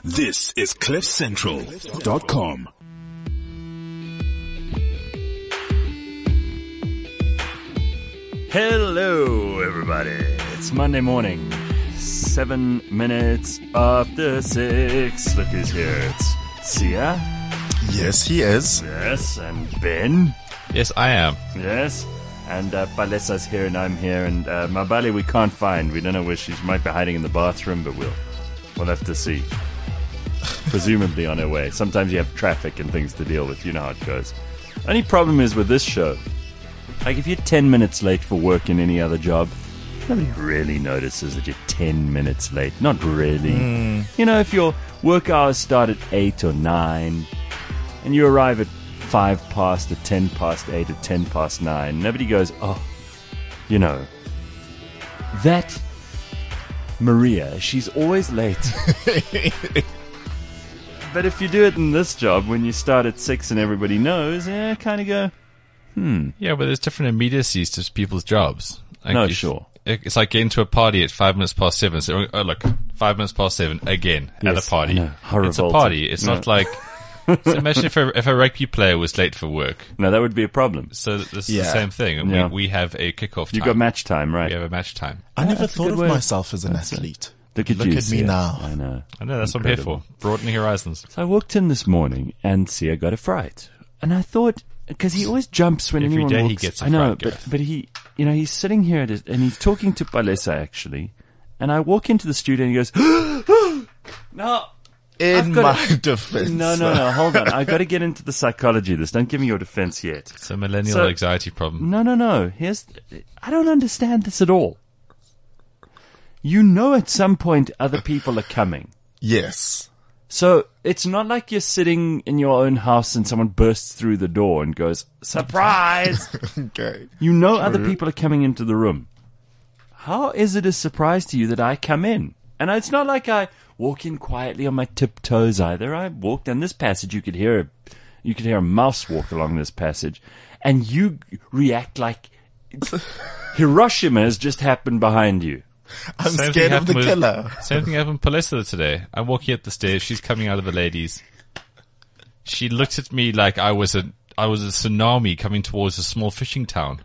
This is CliffCentral.com. Hello, everybody. It's Monday morning, 7 minutes after 6. Look who's here. It's Sia. Yes, he is. Yes, and Ben. Yes, I am. Yes. And Balesa's here and I'm here. And Mabale we can't find. We don't know where she might be hiding in the bathroom, but we'll have to see. Presumably on her way. Sometimes you have traffic and things to deal with. You know how it goes. Only problem is with this show, like if you're 10 minutes late for work in any other job, nobody really notices that you're 10 minutes late. Not really. You know, if your work hours start at 8 or 9 and you arrive at 5 past or 10 past 8 or 10 past 9, nobody goes, oh, you know, that Maria, she's always late. But if you do it in this job, when you start at 6 and everybody knows, kind of go, Yeah, but there's different immediacies to people's jobs. Like No, sure. It's like getting to a party at 5 minutes past 7. So, oh, look, 5 minutes past 7 again Yes, at a party. I know. How It's a revolting. party. It's not like. So imagine if a rugby player was late for work. no, that would be a problem. So this is Yeah. the same thing. And Yeah. we have a kickoff time. You got match time, right? We have a match time. I never that's a thought good of way. myself as an athlete. Look at Look you, at me Sia. now. I know. I know, that's what I'm here for. Broadening horizons. So I walked in this morning and Sia got a fright. And I thought, because he always jumps when Every anyone day he walks. gets a I know, fright, Gareth. but he, you know, he's sitting here at and he's talking to Palesa actually. And I walk into the studio and he goes, no. In I've got my defense. No, hold on. I've got to get into the psychology of this. Don't give me your defense yet. It's a millennial So- anxiety problem. No. I don't understand this at all. You know at some point other people are coming. Yes. So it's not like you're sitting in your own house and someone bursts through the door and goes, surprise! Okay. You know other people are coming into the room. How is it a surprise to you that I come in? And it's not like I walk in quietly on my tiptoes either. I walked down this passage. You could hear a mouse walk along this passage, and you react like Hiroshima has just happened behind you. I'm Same scared thing of the happened with- killer. Same thing happened with Palesa today. I'm walking up the stairs. She's coming out of the ladies. She looked at me like I was a tsunami coming towards a small fishing town.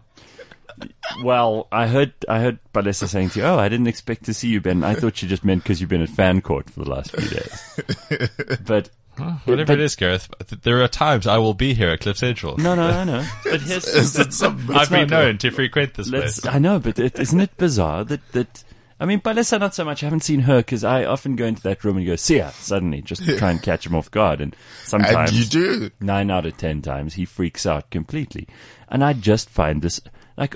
Well, I heard Palesa saying to you, "Oh, I didn't expect to see you, Ben. I thought you just meant because you've been at fan court for the last few days." But Whatever it is, Gareth, there are times I will be here at Cliff Central. no, I know. But here's Is it some, I've been not- known to frequent this place. I know, but isn't it bizarre that I mean, Palesa not so much. I haven't seen her because I often go into that room and go, "Sia," suddenly, just to try and catch him off guard. And sometimes, and you do. 9 out of 10 times, he freaks out completely. And I just find this, like,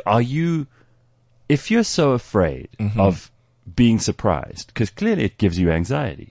if you're so afraid of being surprised, because clearly it gives you anxiety.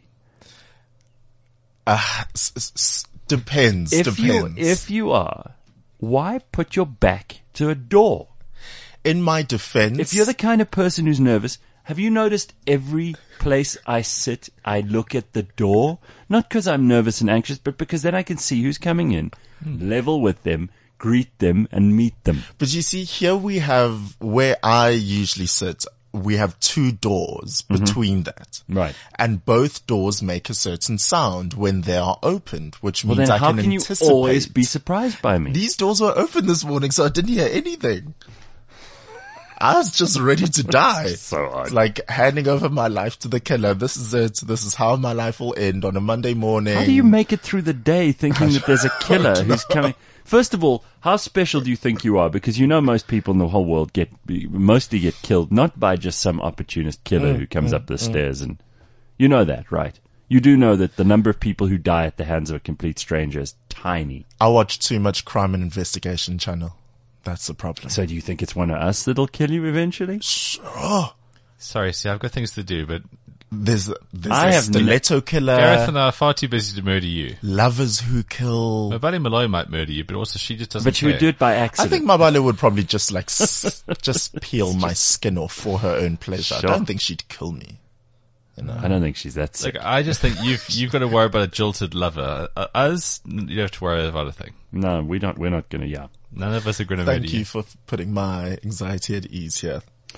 Depends. If you are, why put your back to a door? In my defense, If you're the kind of person who's nervous, have you noticed every place I sit, I look at the door? Not because I'm nervous and anxious, but because then I can see who's coming in, level with them, greet them, and meet them. But you see, here we have where I usually sit. We have 2 doors between that. Right. And both doors make a certain sound when they are opened, which Well, means then I how can can you anticipate. always be surprised by me? These doors were open this morning, so I didn't hear anything. I was just ready to die. So odd. It's like handing over my life to the killer. This is it. This is how my life will end on a Monday morning. How do you make it through the day thinking that there's a killer who's coming? First of all, how special do you think you are? Because you know most people in the whole world mostly get killed, not by just some opportunist killer who comes up the stairs. And you know that, right? You do know that the number of people who die at the hands of a complete stranger is tiny. I watch too much Crime and Investigation channel. That's the problem. So do you think it's one of us that'll kill you eventually? Sorry, see, I've got things to do, but There's I a have stiletto killer. Gareth and I are far too busy to murder you. Lovers who kill. Mabale Malloy might murder you, but also she just doesn't But she would care. do it by I accident. think Mabale would probably just like just peel my skin off for her own pleasure. Sure. I don't think she'd kill me. I don't think she's that sick. Like, I just think you've got to worry about a jilted lover. Us, you don't have to worry about a thing. No, we don't. We're not going to. Yeah. None of us are going to murder Thank you for putting my anxiety at ease here.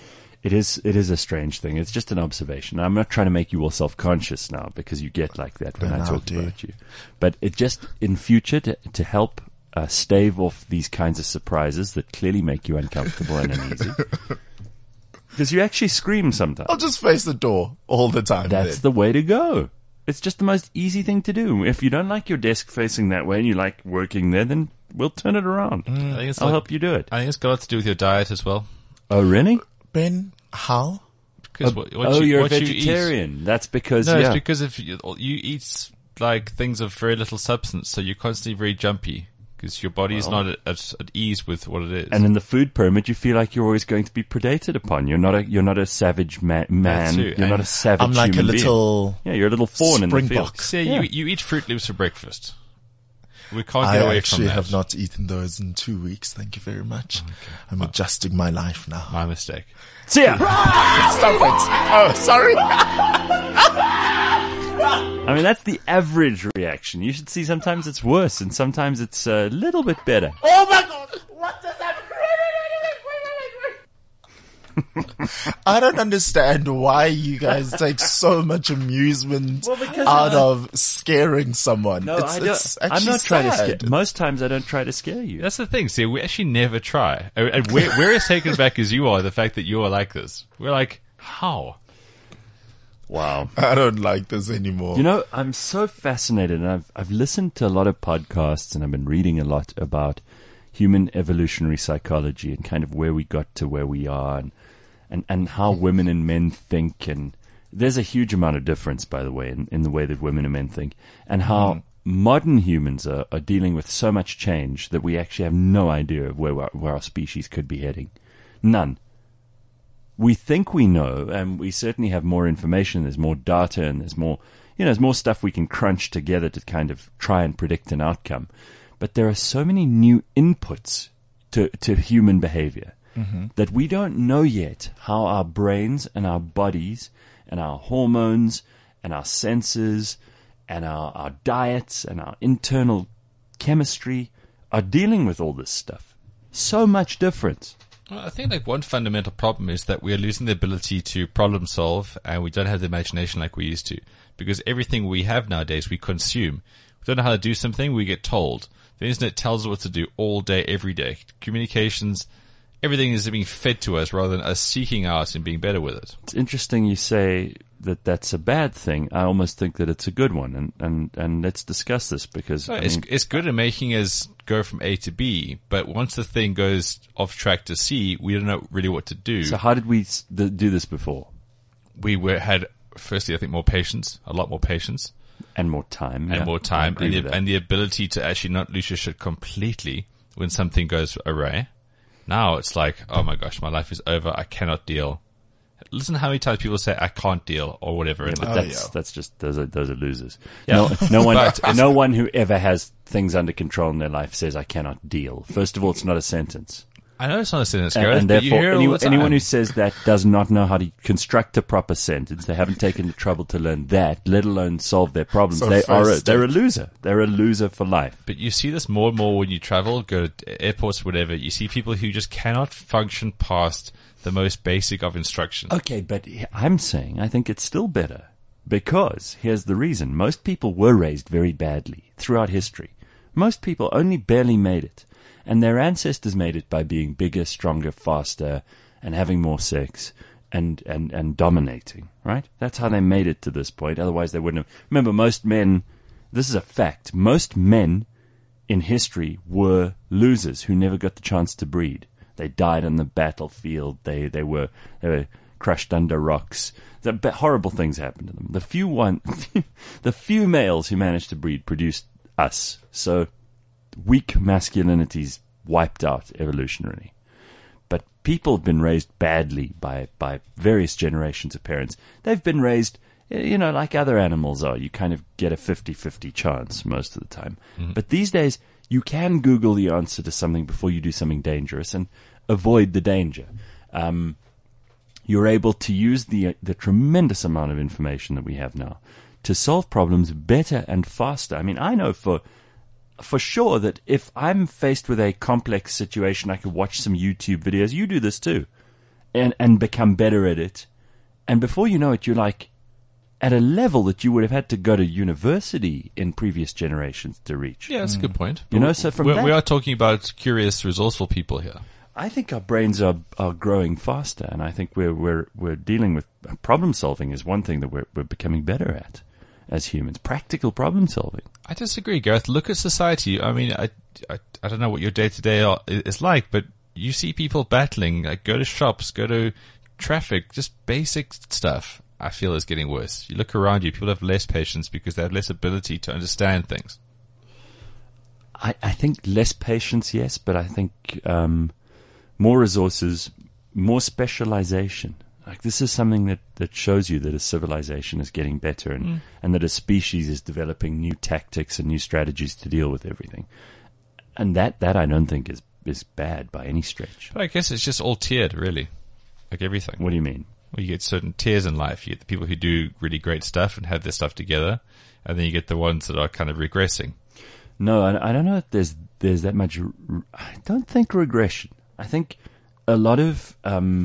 It is a strange thing. It's just an observation. I'm not trying to make you all self-conscious now because you get like that when I talk about you. But it just, in future, to help stave off these kinds of surprises that clearly make you uncomfortable and uneasy. Because you actually scream sometimes. I'll just face the door all the time. That's the way to go. It's just the most easy thing to do. If you don't like your desk facing that way and you like working there, then we'll turn it around. I'll help you do it. I think it's got a lot to do with your diet as well. Oh, really? Ben, how? Because you're a what vegetarian. That's because, it's because if you eat like things of very little substance, so you're constantly very jumpy because your body is not at ease with what it is. And in the food pyramid, you feel like you're always going to be predated upon. You're not a savage man. You're not a savage I'm like human a little being. Yeah, you're a little fawn in the field. springbok. So you eat Fruit Loops for breakfast. We can't I get away from actually that. have not eaten those in 2 weeks. Thank you very much. I'm adjusting my life now. My mistake. See ya! Stop it. Oh, sorry. I mean, that's the average reaction. You should see sometimes it's worse and sometimes it's a little bit better. Oh my God. What does that? I don't understand why you guys take so much amusement out of scaring someone. No, it's I'm actually not trying to sad. scare. Most times I don't try to scare you. That's the thing. See, we actually never try. And we're as taken aback as you are, the fact that you are like this. We're like, how? Wow. I don't like this anymore. You know, I'm so fascinated, and I've listened to a lot of podcasts, and I've been reading a lot about human evolutionary psychology and kind of where we got to where we are, and how women and men think, and there's a huge amount of difference, by the way, in the way that women and men think, and how modern humans are dealing with so much change that we actually have no idea of where our species could be heading. None. We think we know, and we certainly have more information, there's more data, and there's more stuff we can crunch together to kind of try and predict an outcome. But there are so many new inputs to human behavior that we don't know yet how our brains and our bodies and our hormones and our senses and our diets and our internal chemistry are dealing with all this stuff. So much difference. Well, I think like one fundamental problem is that we are losing the ability to problem solve, and we don't have the imagination like we used to. Because everything we have nowadays, we consume. We don't know how to do something, we get told. The internet tells us what to do all day, every day. Communications, everything is being fed to us rather than us seeking out and being better with it. It's interesting you say that that's a bad thing. I almost think that it's a good one, and let's discuss this because it's good at making us go from A to B, but once the thing goes off track to C, we don't know really what to do. So how did we do this before? We had firstly, I think, more patience, a lot more patience. And more time. And more time. I agree with that. And the ability to actually not lose your shit completely when something goes awry. Now it's like, oh my gosh, my life is over. I cannot deal. Listen to how many times people say, I can't deal or whatever. Yeah, but that's just, those are losers. Yeah. No one who ever has things under control in their life says, I cannot deal. First of all, it's not a sentence. I know it's not a sentence, Gareth, and but you therefore, hear it all the time. anyone who says that does not know how to construct a proper sentence. They haven't taken the trouble to learn that, let alone solve their problems. So They're a loser. They're a loser for life. But you see this more and more when you travel, go to airports, whatever. You see people who just cannot function past the most basic of instructions. Okay, but I'm saying I think it's still better. Because, here's the reason. Most people were raised very badly throughout history. Most people only barely made it. And their ancestors made it by being bigger, stronger, faster, and having more sex, and dominating, right? That's how they made it to this point. Otherwise they wouldn't have. Remember, most men, this is a fact, most men in history were losers who never got the chance to breed. They died on the battlefield. They were crushed under rocks. Horrible things happened to them. The few males who managed to breed produced us. So weak masculinity's wiped out evolutionarily. But people have been raised badly by various generations of parents. They've been raised, like other animals are. You kind of get a 50-50 chance most of the time. Mm-hmm. But these days, you can Google the answer to something before you do something dangerous and avoid the danger. You're able to use the tremendous amount of information that we have now to solve problems better and faster. I mean, I know for sure that if I'm faced with a complex situation, I could watch some YouTube videos. You do this too. and become better at it. And before you know it, you're like at a level that you would have had to go to university in previous generations to reach. Yeah, that's a good point. You know, so from we are talking about curious, resourceful people here. I think our brains are growing faster, and I think we're dealing with problem solving is one thing that we're becoming better at as humans. Practical problem solving. I disagree, Gareth. Look at society. I mean, I don't know what your day to day is like, but you see people battling. Like, go to shops, go to traffic, just basic stuff. I feel is getting worse. You look around you, people have less patience because they have less ability to understand things. I think less patience, yes, but I think more resources, more specialization. Like, this is something that shows you that a civilization is getting better and that a species is developing new tactics and new strategies to deal with everything. And that I don't think is bad by any stretch. But I guess it's just all tiered, really. Like everything. What do you mean? Well, you get certain tiers in life. You get the people who do really great stuff and have their stuff together, and then you get the ones that are kind of regressing. No, I don't know if there's that much. I don't think regression. I think a lot of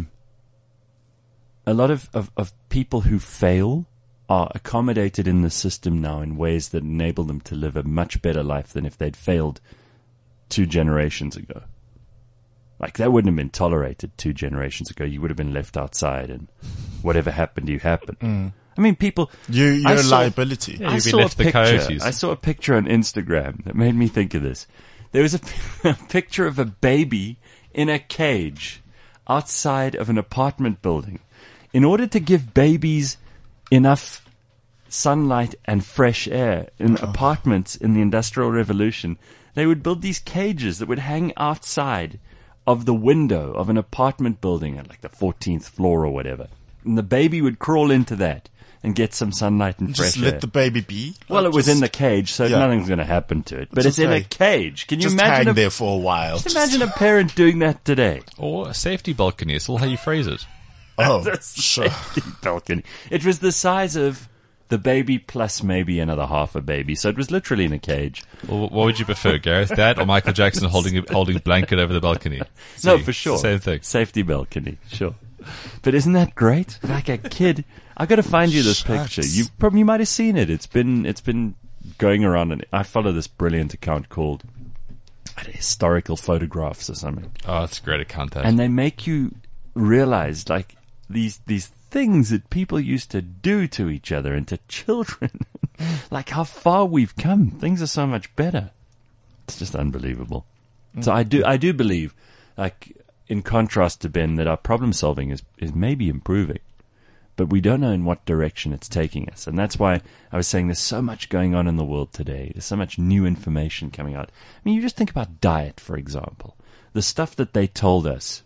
people who fail are accommodated in the system now in ways that enable them to live a much better life than if they'd failed 2 generations ago. Like, that wouldn't have been tolerated 2 generations ago. You would have been left outside, and whatever happened to you happened. I mean, people. You're a liability. Yeah, you've been left to the coyotes. I saw a picture on Instagram that made me think of this. There was a picture of a baby in a cage outside of an apartment building. In order to give babies enough sunlight and fresh air in apartments in the Industrial Revolution, they would build these cages that would hang outside of the window of an apartment building at like the 14th floor or whatever. And the baby would crawl into that and get some sunlight and fresh air. Just let the baby be? Well, it was in the cage, so nothing's going to happen to it. But it's in a cage. Can you imagine? Hang there for a while. Just imagine a parent doing that today. Or a safety balcony. It's all how you phrase it. Oh, sure. Balcony. It was the size of the baby plus maybe another half a baby. So it was literally in a cage. Well, what would you prefer, Gareth? That or Michael Jackson holding a blanket over the balcony? No, for sure. Same thing. Safety balcony, sure. But isn't that great? Like a kid. I got to find you this picture. You might have seen it. It's been going around, and I follow this brilliant account called Historical Photographs or something. Oh, that's a great account. That. And they make you realize like these things that people used to do to each other and to children. Like how far we've come. Things are so much better. It's just unbelievable. So I do believe, like, in contrast to Ben, that our problem solving is maybe improving, but we don't know in what direction it's taking us. And that's why I was saying there's so much going on in the world today. There's so much new information coming out. I mean, you just think about diet, for example. The stuff that they told us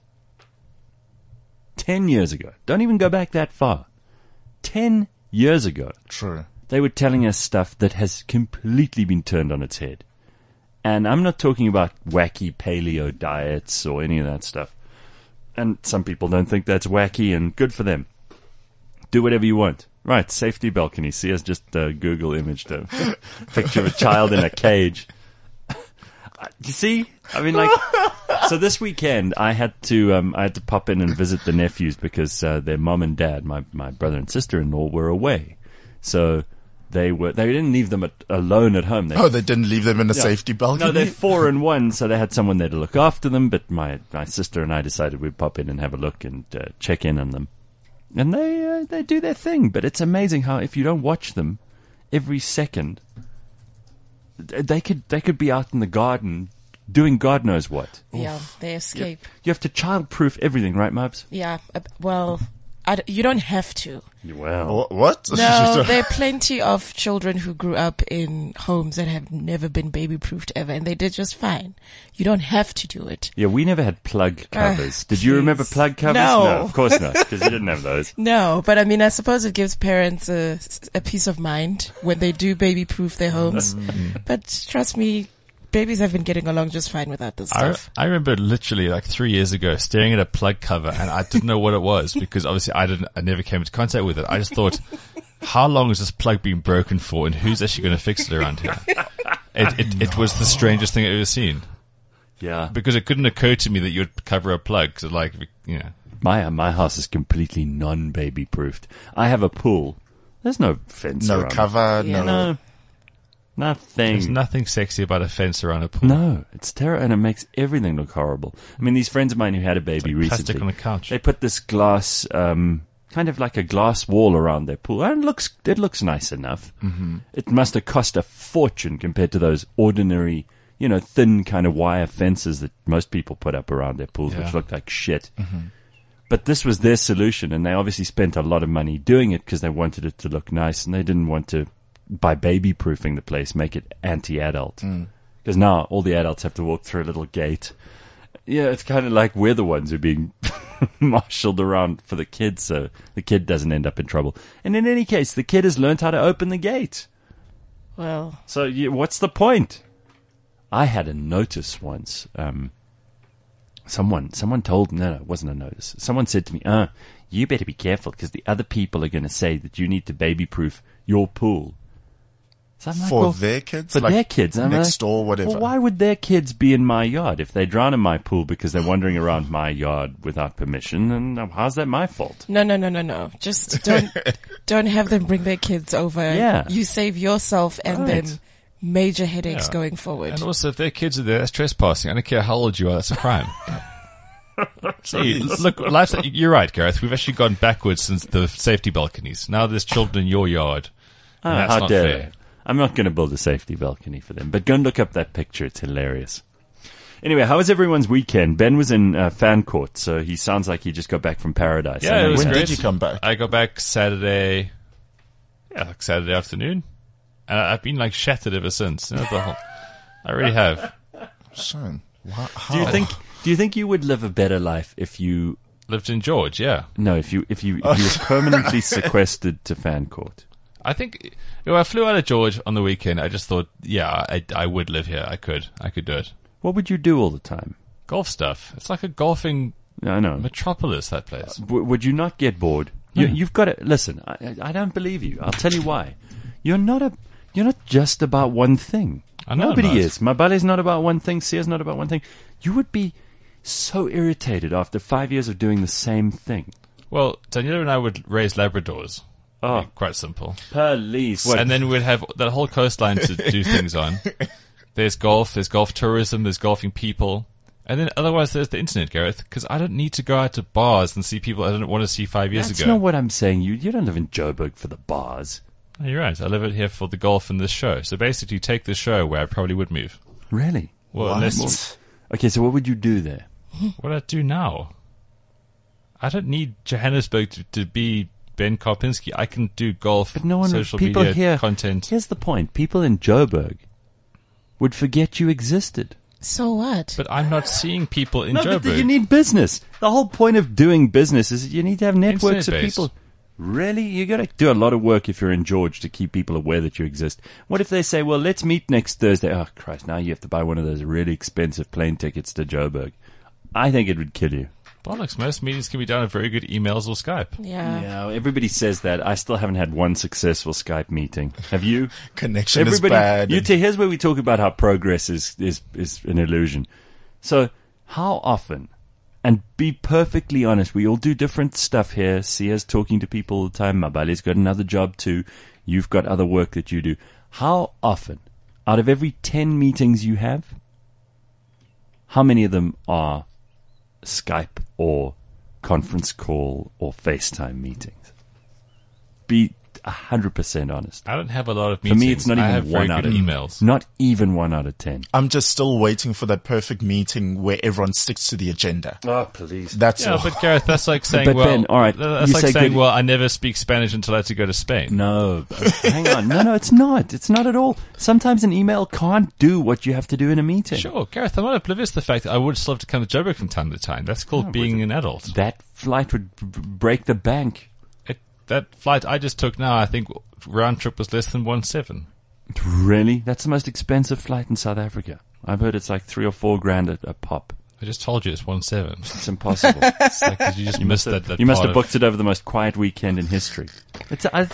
10 years ago. Don't even go back that far. 10 years ago. True. They were telling us stuff that has completely been turned on its head. And I'm not talking about wacky paleo diets or any of that stuff. And some people don't think that's wacky, and good for them. Do whatever you want. Right, safety balcony. See us just Google imaged a picture of a child in a cage. You see? I mean, like, so this weekend I had to pop in and visit the nephews because their mom and dad, my brother and sister-in-law, were away. So they didn't leave them alone at home. They didn't leave them in a safety balcony? No, they're 4 and 1, so they had someone there to look after them. But my sister and I decided we'd pop in and have a look and check in on them. And they do their thing. But it's amazing how if you don't watch them every second, they could be out in the garden doing God knows what. Yeah, they escape. You have to child-proof everything, right, Mubs? Yeah, well, you don't have to. Wow. What? No, there are plenty of children who grew up in homes that have never been baby-proofed ever, and they did just fine. You don't have to do it. Yeah, we never had plug covers. Did you remember plug covers? No, of course not, because you didn't have those. No, but I mean, I suppose it gives parents a peace of mind when they do baby-proof their homes. But trust me, babies have been getting along just fine without this stuff. I remember literally like 3 years ago staring at a plug cover, and I didn't know what it was because obviously I never came into contact with it. I just thought, how long has this plug been broken for, and who's actually going to fix it around here? It was the strangest thing I've ever seen. Yeah. Because it couldn't occur to me that you'd cover a plug. So like, you know. My house is completely non-baby proofed. I have a pool. There's no fence No around cover, Yeah. No. Nothing. There's nothing sexy about a fence around a pool. No, it's terrible, and it makes everything look horrible. I mean, these friends of mine who had a baby Plastic recently, on the couch. they put this glass, kind of like a glass wall around their pool, and it looks nice enough. Mm-hmm. It must have cost a fortune compared to those ordinary, thin kind of wire fences that most people put up around their pools, Yeah. which look like shit. Mm-hmm. But this was their solution, and they obviously spent a lot of money doing it because they wanted it to look nice, and they didn't want to, by baby-proofing the place, make it anti-adult. Because now all the adults have to walk through a little gate. Yeah, it's kind of like we're the ones who are being marshaled around for the kid, so the kid doesn't end up in trouble. And in any case, the kid has learned how to open the gate. Well, So what's the point? I had a notice once. Someone told me, no, it wasn't a notice. Someone said to me, you better be careful because the other people are going to say that you need to baby-proof your pool. So I'm like, For well, their kids? for Like their kids. I'm next like, door, whatever. Well, why would their kids be in my yard? If they drown in my pool because they're wandering around my yard without permission, then how's that my fault? no. Just don't have them bring their kids over. Yeah. You save yourself and Right. them major headaches Yeah. going forward. And also, if their kids are there, that's trespassing. I don't care how old you are, that's a crime. See, look, you're right, Gareth. We've actually gone backwards since the safety balconies. Now there's children in your yard. And that's How not dare fair. they? I'm not going to build a safety balcony for them, but go and look up that picture. It's hilarious. Anyway, how was everyone's weekend? Ben was in fan court, so he sounds like he just got back from paradise. I Yeah, know it was he When great. did you come back? I got back Saturday afternoon. And I've been like shattered ever since. I really have. Shane, how? Do you think you would live a better life if you Lived in George, yeah. if you were permanently sequestered to fan court? I think, I flew out of George on the weekend. I just thought, I would live here. I could do it. What would you do all the time? Golf stuff. It's like a golfing I know. metropolis, that place. Would you not get bored? You've got to listen. I don't believe you. I'll tell you why. You're not just about one thing. I know I'm Nobody not. is. Mabale's not about one thing. Sia's not about one thing. You would be so irritated after 5 years of doing the same thing. Well, Daniela and I would raise Labradors. Oh, Quite simple. please. And then we'd have that whole coastline to do things on. There's golf tourism, there's golfing people. And then otherwise there's the internet, Gareth, because I don't need to go out to bars and see people I didn't want to see 5 years That's ago. not what I'm saying. You don't live in Joburg for the bars. Oh, you're right. I live it here for the golf and this show. So basically take this show where I probably would move. Really? Well, What? unless, Okay, so what would you do there? what do I do now? I don't need Johannesburg to be Ben Karpinski. I can do golf, But no one, social people media here, content. Here's the point. People in Joburg would forget you existed. So what? But I'm not seeing people in No, Joburg. but you need business. The whole point of doing business is you need to have networks of Internet-based. people. Really? You got to do a lot of work if you're in George to keep people aware that you exist. What if they say, well, let's meet next Thursday? Oh, Christ, now you have to buy one of those really expensive plane tickets to Joburg. I think it would kill you. Bollocks, most meetings can be done with very good emails or Skype. Yeah. Yeah, everybody says that. I still haven't had one successful Skype meeting. Have you? Connection Everybody, is bad. here's where we talk about how progress is an illusion. So, how often, and be perfectly honest, we all do different stuff here. Sia's talking to people all the time. Mabale's got another job too. You've got other work that you do. How often, out of every 10 meetings you have, how many of them are Skype or conference call or FaceTime meetings? Be 100% honest. I don't have a lot of For meetings. me, it's not I have even very 1 out good of emails. Not even 1 out of 10. I'm just still waiting for that perfect meeting where everyone sticks to the agenda. Oh, please. That's Yeah, all. but Gareth, that's like saying, But well, Ben, all right, that's you like say saying, good- well, I never speak Spanish until I had to go to Spain. No, hang on. No, it's not. It's not at all. Sometimes an email can't do what you have to do in a meeting. Sure, Gareth, I'm not oblivious to the fact that I would still have to come to Joburg from time to time. That's called being an adult. That flight would break the bank. That flight I just took now, I think round trip was less than 1.7. Really? That's the most expensive flight in South Africa. I've heard it's like 3 or 4 grand a pop. I just told you it's 1.7. It's impossible. It's like 'cause you just missed that You must part have booked it over the most quiet weekend in history.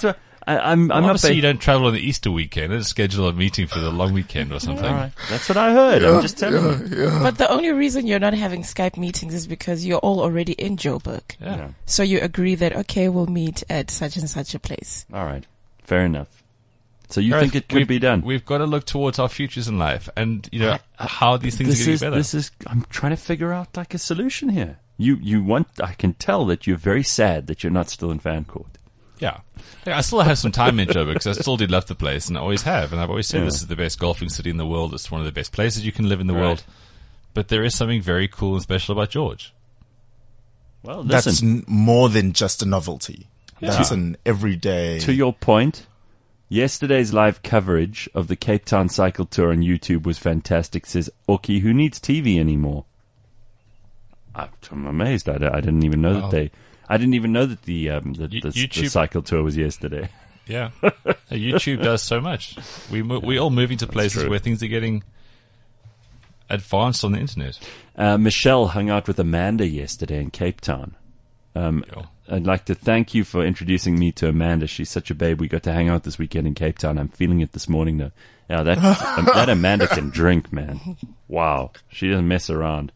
I'm not Honestly, you don't travel on the Easter weekend. Let's schedule a meeting for the long weekend or something. All right. That's what I heard. I'm just telling you. But the only reason you're not having Skype meetings is because you're all already in Joburg. Yeah. So you agree that, okay, we'll meet at such and such a place. All right. Fair enough. So you Gareth, think it could be done? We've got to look towards our futures in life and, how these things are getting better. I'm trying to figure out like a solution here. I can tell that you're very sad that you're not still in fan court. Yeah. I still have some time in Joburg because I still do love the place and I always have. And I've always said this is the best golfing city in the world. It's one of the best places you can live in the world. But there is something very cool and special about George. Well, That's listen, more than just a novelty. Yeah. That's an everyday. to your point, yesterday's live coverage of the Cape Town Cycle Tour on YouTube was fantastic, says Oki, who needs TV anymore? I'm amazed. I didn't even know that I didn't even know that the YouTube cycle tour was yesterday. Yeah. YouTube does so much. We all moving to places true. where things are getting advanced on the internet. Michelle hung out with Amanda yesterday in Cape Town. I'd like to thank you for introducing me to Amanda. She's such a babe. We got to hang out this weekend in Cape Town. I'm feeling it this morning, though. Yeah, that Amanda can drink, man. Wow. She doesn't mess around.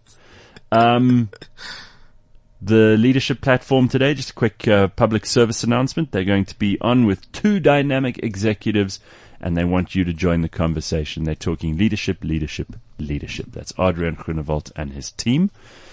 The leadership platform today, just a quick public service announcement. They're going to be on with 2 dynamic executives, and they want you to join the conversation. They're talking leadership. That's Adrian Groenewald and his team.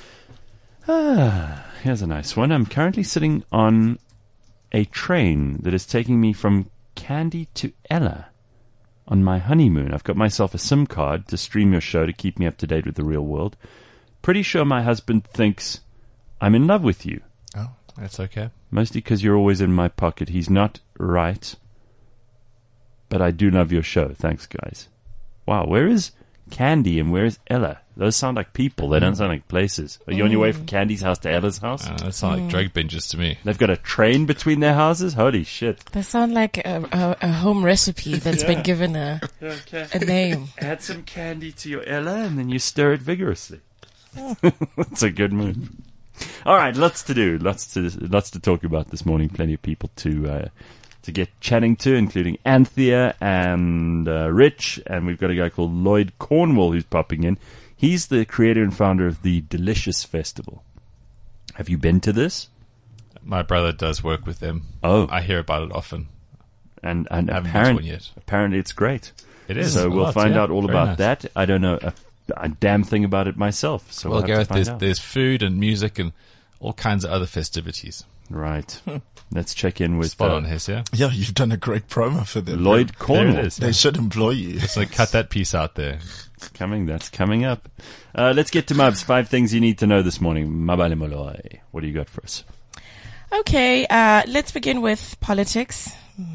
Here's a nice one. I'm currently sitting on a train that is taking me from Candy to Ella on my honeymoon. I've got myself a SIM card to stream your show to keep me up to date with the real world. Pretty sure my husband thinks I'm in love with you. Oh. That's okay. Mostly because you're always in my pocket. He's not right. But I do love your show. Thanks, guys. Wow, where is Candy and where is Ella? Those sound like people. They don't sound like places. Are you on your way from Candy's house to Ella's house? That sounds like drug binges to me. They've got a train between their houses? Holy shit. They sound like a home recipe that's been given a name. Add some candy to your Ella and then you stir it vigorously. That's a good move. All right, lots to do. Lots to talk about this morning. Plenty of people to get chatting to, including Anthea and Rich. And we've got a guy called Lloyd Cornwall who's popping in. He's the creator and founder of the Delicious Festival. Have you been to this? My brother does work with them. Oh. I hear about it often. And I haven't been to one yet. apparently it's great. It is. So a we'll lot, find yeah. out all Very about nice. that. I don't know a damn thing about it myself. So Well, we'll have Gareth, to find out. there's food and music and all kinds of other festivities. Right. Let's check in with Spot on, Hess, yeah? Yeah, you've done a great promo for them. Lloyd There Cornwall. it is. They should employ you. So cut that piece out there. That's coming up. Let's get to Mubs. 5 things you need to know this morning. Mabale Moloi. What do you got for us? Okay, let's begin with politics.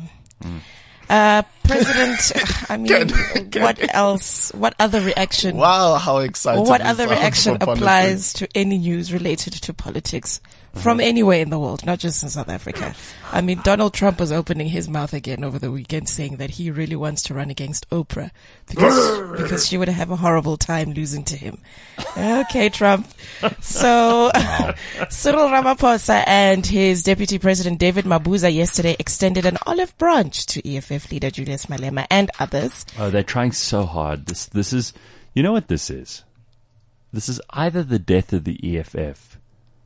President, I mean, what else? What other reaction? Wow, how excited. What we other sound reaction for politics. applies to any news related to politics from anywhere in the world, not just in South Africa? I mean, Donald Trump was opening his mouth again over the weekend saying that he really wants to run against Oprah because she would have a horrible time losing to him. Okay, Trump. So Cyril Ramaphosa and his deputy president David Mabuza yesterday extended an olive branch to EFF leader Julius Malema and others. Oh, they're trying so hard. This is, you know what this is? This is either the death of the EFF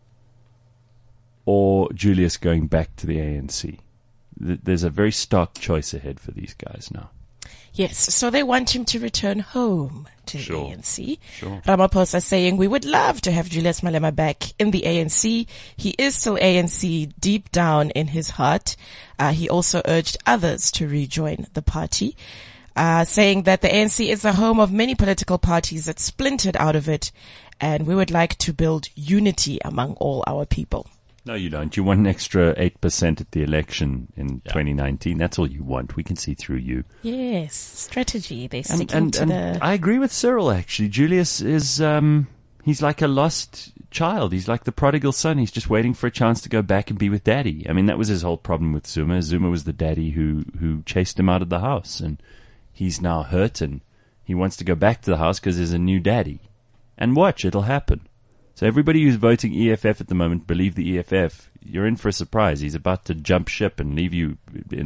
or Julius going back to the ANC. There's a very stark choice ahead for these guys now. Yes, so they want him to return home to the Sure. ANC. Sure. Ramaphosa saying, we would love to have Julius Malema back in the ANC. He is still ANC deep down in his heart. He also urged others to rejoin the party, saying that the ANC is the home of many political parties that splintered out of it, and we would like to build unity among all our people. No, you don't. You want an extra 8% at the election in 2019. That's all you want. We can see through you. Yes, strategy. They're sticking to And the... I agree with Cyril, actually. Julius is, he's like a lost child. He's like the prodigal son. He's just waiting for a chance to go back and be with daddy. I mean, that was his whole problem with Zuma. Zuma was the daddy who chased him out of the house. And he's now hurt and he wants to go back to the house because there's a new daddy. And watch, it'll happen. So everybody who's voting EFF at the moment, believe the EFF. You're in for a surprise. He's about to jump ship and leave you in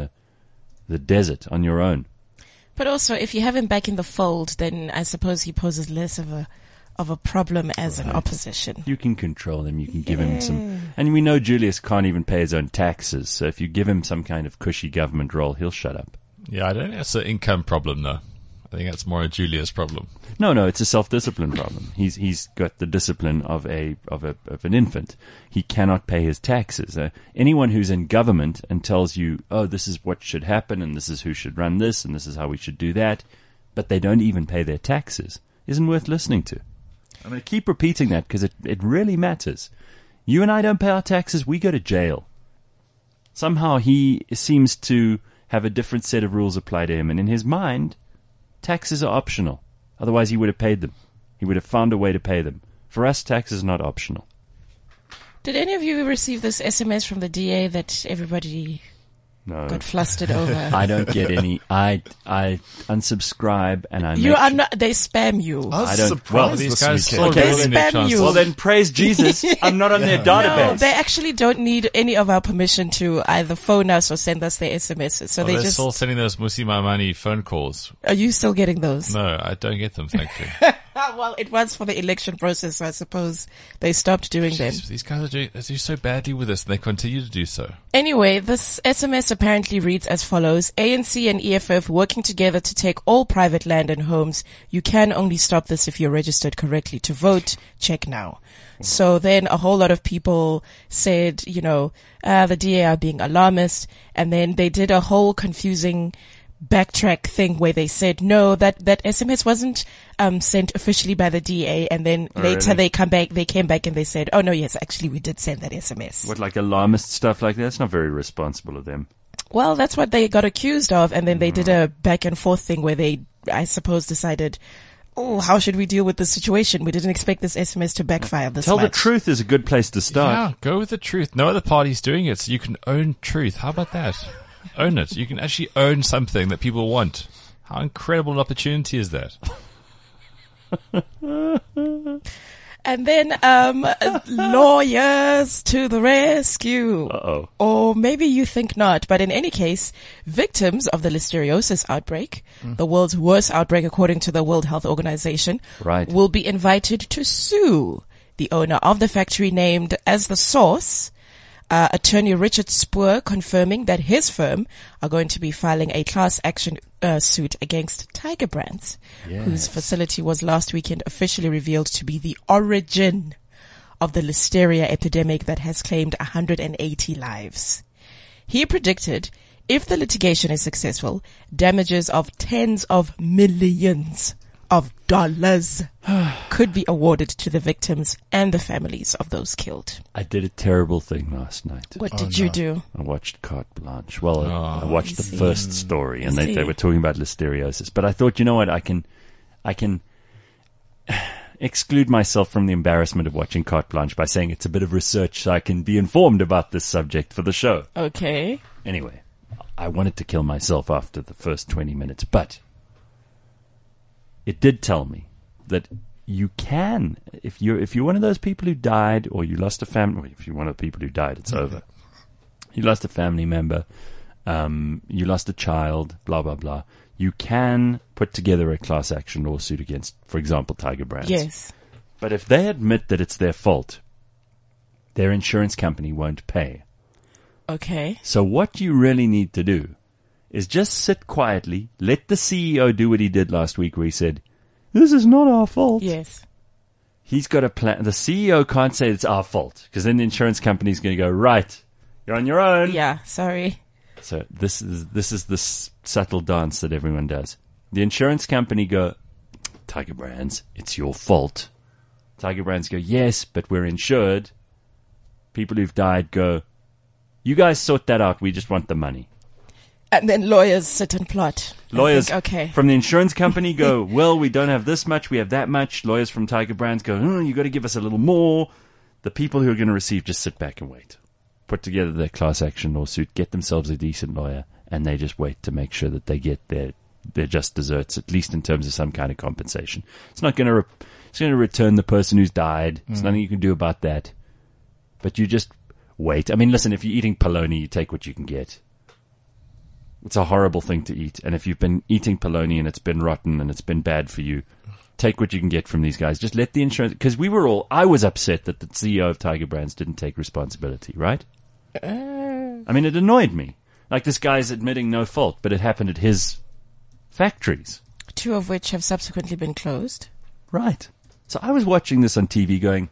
the desert on your own. But also, if you have him back in the fold, then I suppose he poses less of a problem as an opposition. You can control him. You can give him some. And we know Julius can't even pay his own taxes. So if you give him some kind of cushy government role, he'll shut up. Yeah, I don't think that's an income problem, though. I think that's more a Julius problem. No, it's a self-discipline problem. He's got the discipline of an infant. He cannot pay his taxes. Anyone who's in government and tells you, oh, this is what should happen, and this is who should run this, and this is how we should do that, but they don't even pay their taxes, isn't worth listening to. I'm going to keep repeating that because it really matters. You and I don't pay our taxes, we go to jail. Somehow he seems to have a different set of rules apply to him, and in his mind, taxes are optional. Otherwise, he would have paid them. He would have found a way to pay them. For us, taxes are not optional. Did any of you receive this SMS from the DA that everybody got flustered over? I don't get any. I unsubscribe and I. You are not. They spam you. I was don't- surprised well, These this guys weekend. still They rolling their spam chances. you. Well, then praise Jesus. I'm not on their No, database. they actually don't need any of our permission to either phone us or send us their SMSs. So Oh, they they're just. still sending those Musi Maimani phone calls. Are you still getting those? No, I don't get them, thank you. Well, it was for the election process, so I suppose they stopped doing them. These guys they do so badly with us, and they continue to do so. Anyway, this SMS apparently reads as follows. ANC and EFF working together to take all private land and homes. You can only stop this if you're registered correctly to vote. Check now. So then a whole lot of people said, the DA are being alarmist. And then they did a whole confusing backtrack thing where they said, no, that SMS wasn't sent officially by the DA. And then later really? they came back and they said, oh no, yes, actually we did send that SMS. What, like alarmist stuff like that? It's not very responsible of them. Well, that's what they got accused of, and then they did a back and forth thing where they, I suppose, decided, oh, how should we deal with this situation? We didn't expect this SMS to backfire this Tell much. the truth is a good place to start. Yeah, go with the truth. No other party's doing it, so you can own truth. How about that? Own it. You can actually own something that people want. How incredible an opportunity is that? And then, lawyers to the rescue. Uh-oh. Or maybe you think not, but in any case, victims of the listeriosis outbreak, the world's worst outbreak according to the World Health Organization, Right. will be invited to sue the owner of the factory named as the source. Attorney Richard Spoor confirming that his firm are going to be filing a class action suit against Tiger Brands, whose facility was last weekend officially revealed to be the origin of the listeria epidemic that has claimed 180 lives. He predicted if the litigation is successful, damages of tens of millions of dollars could be awarded to the victims and the families of those killed. I did a terrible thing last night. What did you do? I watched Carte Blanche. Well, I watched the see. first story, and I they see. were talking about listeriosis. But I thought, you know what, I can exclude myself from the embarrassment of watching Carte Blanche by saying it's a bit of research so I can be informed about this subject for the show. Okay. Anyway, I wanted to kill myself after the first 20 minutes, but it did tell me that you can, if you're one of those people who died, or you lost a family, if you're one of the people who died, it's over. You lost a family member, you lost a child, blah, blah, blah. You can put together a class action lawsuit against, for example, Tiger Brands. Yes. But if they admit that it's their fault, their insurance company won't pay. Okay. So what you really need to do is just sit quietly, let the CEO do what he did last week where he said, this is not our fault. Yes. He's got a plan. The CEO can't say it's our fault because then the insurance company's going to go, right, you're on your own. Yeah. Sorry. So this is the subtle dance that everyone does. The insurance company go, Tiger Brands, it's your fault. Tiger Brands go, yes, but we're insured. People who've died go, you guys sort that out. We just want the money. And then lawyers sit and plot. Lawyers Okay. from the insurance company go, well, we don't have this much, we have that much. Lawyers from Tiger Brands go, you got to give us a little more. The people who are going to receive just sit back and wait. Put together their class action lawsuit, get themselves a decent lawyer, and they just wait to make sure that they get their their just desserts, at least in terms of some kind of compensation. It's not going to it's going to return the person who's died. There's nothing you can do about that. But you just wait. I mean, listen, if you're eating polony, you take what you can get. It's a horrible thing to eat. And if you've been eating polony and it's been rotten and it's been bad for you, take what you can get from these guys. Just let the insurance, because I was upset that the CEO of Tiger Brands didn't take responsibility, right? I mean, it annoyed me. Like, this guy's admitting no fault, but it happened at his factories. 2 of which have subsequently been closed. Right. So I was watching this on TV going,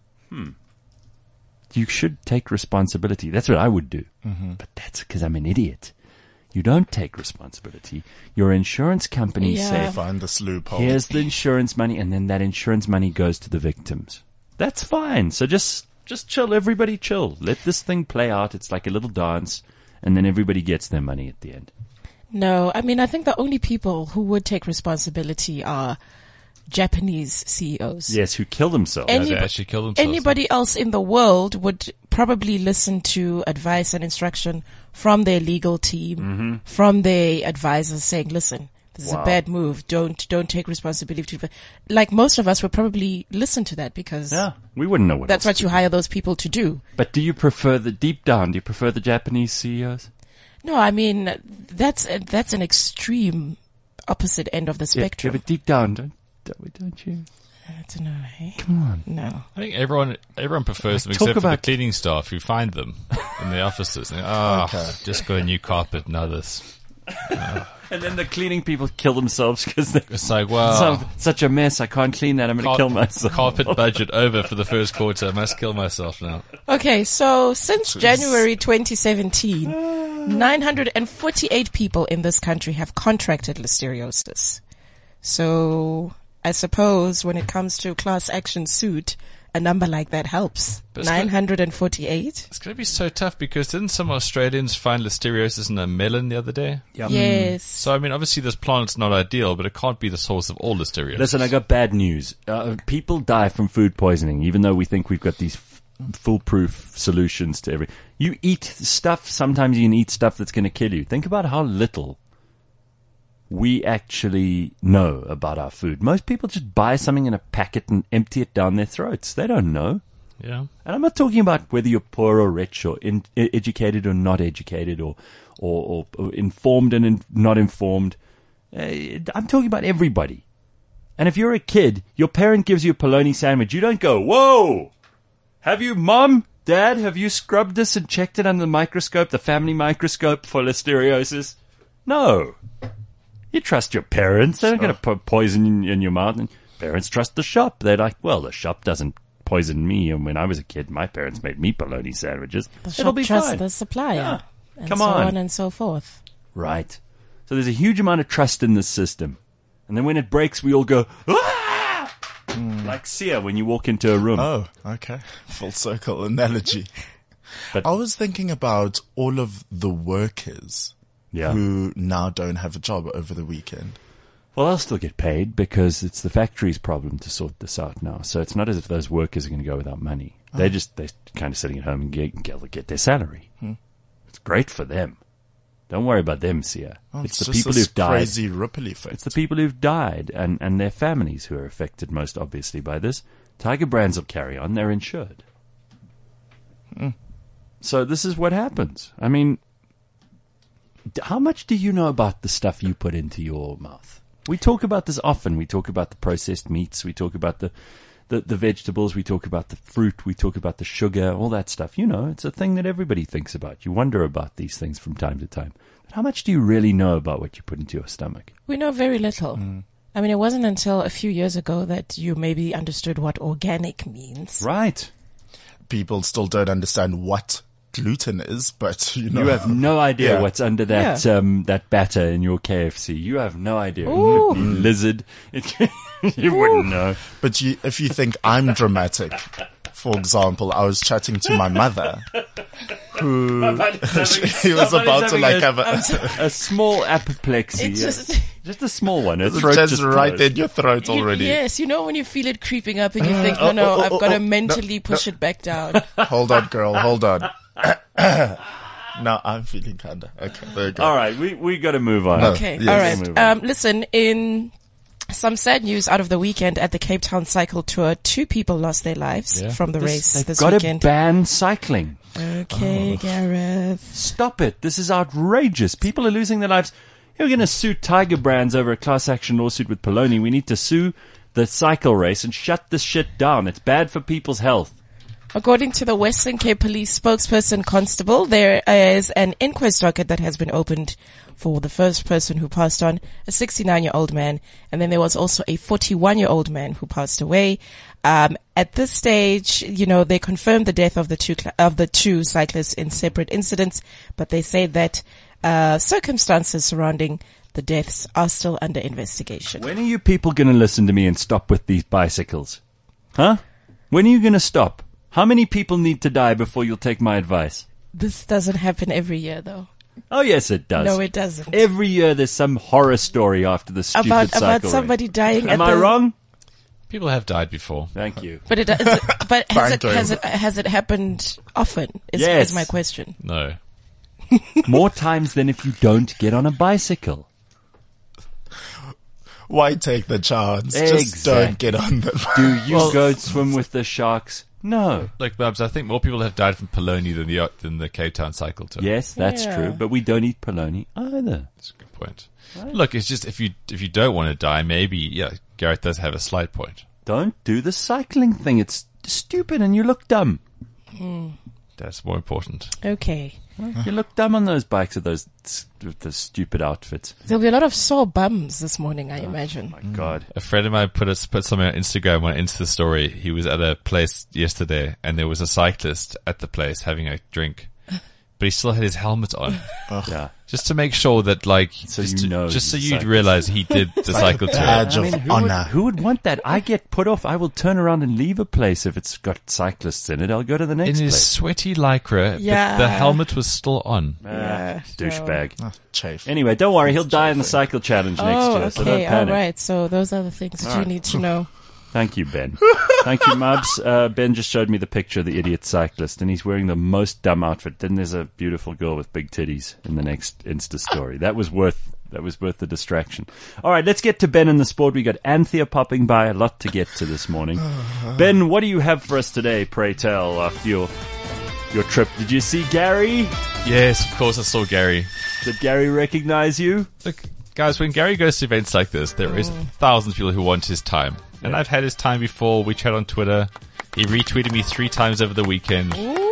you should take responsibility. That's what I would do. Mm-hmm. But that's because I'm an idiot. You don't take responsibility. Your insurance company say, find this loophole. Here's the insurance money, and then that insurance money goes to the victims. That's fine. So just chill. Everybody chill. Let this thing play out. It's like a little dance, and then everybody gets their money at the end. No, I mean, I think the only people who would take responsibility are Japanese CEOs. Yes, who kill themselves. They actually kill themselves. Anybody else in the world would probably listen to advice and instruction from their legal team, from their advisors saying, listen, this is a bad move. Don't take responsibility. Like, most of us would probably listen to that because we wouldn't know what that's what you hire those people to do. But do you prefer do you prefer the Japanese CEOs? No, I mean, that's an extreme opposite end of the spectrum. Yeah, but deep down, don't you? I don't know. Hey? Come on. No. I think everyone prefers them except for the cleaning staff who find them in the offices. Just got a new carpet, now this. And then the cleaning people kill themselves because it's like, wow, such a mess. I can't clean that. I'm going to kill myself. Carpet budget over for the first quarter. I must kill myself now. Okay, so since January 2017, 948 people in this country have contracted listeriosis. So I suppose when it comes to class action suit, a number like that helps. 948. It's going to be so tough because didn't some Australians find listeriosis in a melon the other day? Yep. Yes. So, I mean, obviously this plant's not ideal, but it can't be the source of all listeriosis. Listen, I got bad news. People die from food poisoning, even though we think we've got these foolproof solutions to every... You eat stuff, sometimes you can eat stuff that's going to kill you. Think about how little we actually know about our food. Most people just buy something in a packet and empty it down their throats. They don't know. Yeah. And I'm not talking about whether you're poor or rich or educated or not educated or informed and not informed. I'm talking about everybody. And if you're a kid, your parent gives you a bologna sandwich. You don't go, whoa, Mom, Dad, have you scrubbed this and checked it under the microscope, the family microscope for listeriosis? No. You trust your parents. They're not going to put poison in your mouth. And parents trust the shop. They're like, well, the shop doesn't poison me. And when I was a kid, my parents made me bologna sandwiches. The It'll shop be trusts fine. the supplier. Yeah. And Come so on. on and so forth. Right. So there's a huge amount of trust in this system. And then when it breaks, we all go, ah! Like Sia when you walk into a room. Oh, okay. Full circle analogy. But I was thinking about all of the workers who now don't have a job over the weekend. Well, they'll still get paid because it's the factory's problem to sort this out now. So it's not as if those workers are going to go without money. They're kind of sitting at home and get their salary. It's great for them. Don't worry about them, Sia. It's the just people this who've died. crazy ripple effect. It's the people who've died and their families who are affected most obviously by this. Tiger Brands will carry on. They're insured. So this is what happens. I mean, how much do you know about the stuff you put into your mouth? We talk about this often. We talk about the processed meats. We talk about the vegetables. We talk about the fruit. We talk about the sugar, all that stuff. You know, it's a thing that everybody thinks about. You wonder about these things from time to time. But how much do you really know about what you put into your stomach? We know very little. I mean, it wasn't until a few years ago that you maybe understood what organic means. Right. People still don't understand what gluten is, but you know. You have no idea what's under that that batter in your KFC. You have no idea. Ooh. Lizard. You wouldn't know. But if you think I'm dramatic, for example, I was chatting to my mother, who he was about to like have a small apoplexy. Just a small one. Her throat just right in your throat already. Yes, you know when you feel it creeping up and you think, no, I've got to mentally push it back down. Hold on, girl. Hold on. No, I'm feeling kinda. Okay, there you go. All right, we got to move on. No. Okay, Yes. all right. Listen, in some sad news out of the weekend at the Cape Town Cycle Tour, 2 people lost their lives from the race They've this got to weekend. ban cycling. Okay, Gareth. Stop it. This is outrageous. People are losing their lives. You're going to sue Tiger Brands over a class action lawsuit with Poloni. We need to sue the cycle race and shut this shit down. It's bad for people's health. According to the Western Cape Police spokesperson Constable, there is an inquest docket that has been opened for the first person who passed on, a 69-year-old man, and then there was also a 41-year-old man who passed away. At this stage, they confirmed the death of the two cyclists in separate incidents, but they say that circumstances surrounding the deaths are still under investigation. When are you people going to listen to me and stop with these bicycles? Huh? When are you going to stop? How many people need to die before you'll take my advice? This doesn't happen every year, though. Oh, yes, it does. No, it doesn't. Every year there's some horror story after the stupid About cycle somebody race. dying. Am I wrong? People have died before. Thank you. But has it happened often? Yes. Is my question. No. More times than if you don't get on a bicycle. Why take the chance? Just Exactly. don't get on the. Do you go swim with the sharks? No. Look, Babs, I think more people have died from Poloni than the Cape Town Cycle Tour. Yes, that's Yeah. true. But we don't eat polony either. That's a good point. Look, it's just if you don't want to die, maybe Gareth does have a slight point. Don't do the cycling thing. It's stupid and you look dumb. That's more important. Okay. You look dumb on those bikes with those stupid outfits. There'll be a lot of sore bums this morning, I imagine. My God. A friend of mine put something on Instagram on Insta story. He was at a place yesterday and there was a cyclist at the place having a drink, but he still had his helmet on. Yeah. Just to make sure that, So just you know so he's a you'd cyclist. realize he did the cycle tour. Badge of honor. Who would want that? I get put off. I will turn around and leave a place if it's got cyclists in it. I'll go to the In next his place. sweaty lycra, Yeah. but the helmet was still on. Yeah, Douchebag. Oh, chafe. Anyway, don't worry. He'll die in the cycle challenge next Oh, year. So don't okay. All panic. right. So those are the things that you need to know. Thank you, Ben. Thank you, Mubs. Ben just showed me the picture of the idiot cyclist, and he's wearing the most dumb outfit. Then there's a beautiful girl with big titties in the next Insta story. That was worth the distraction. All right, let's get to Ben in the sport. We got Anthea popping by. A lot to get to this morning. Ben, what do you have for us today, pray tell, after your trip? Did you see Gary? Yes, of course I saw Gary. Did Gary recognize you? Look, guys, when Gary goes to events like this, there is thousands of people who want his time. And I've had his time before. We chat on Twitter. He retweeted me 3 times over the weekend.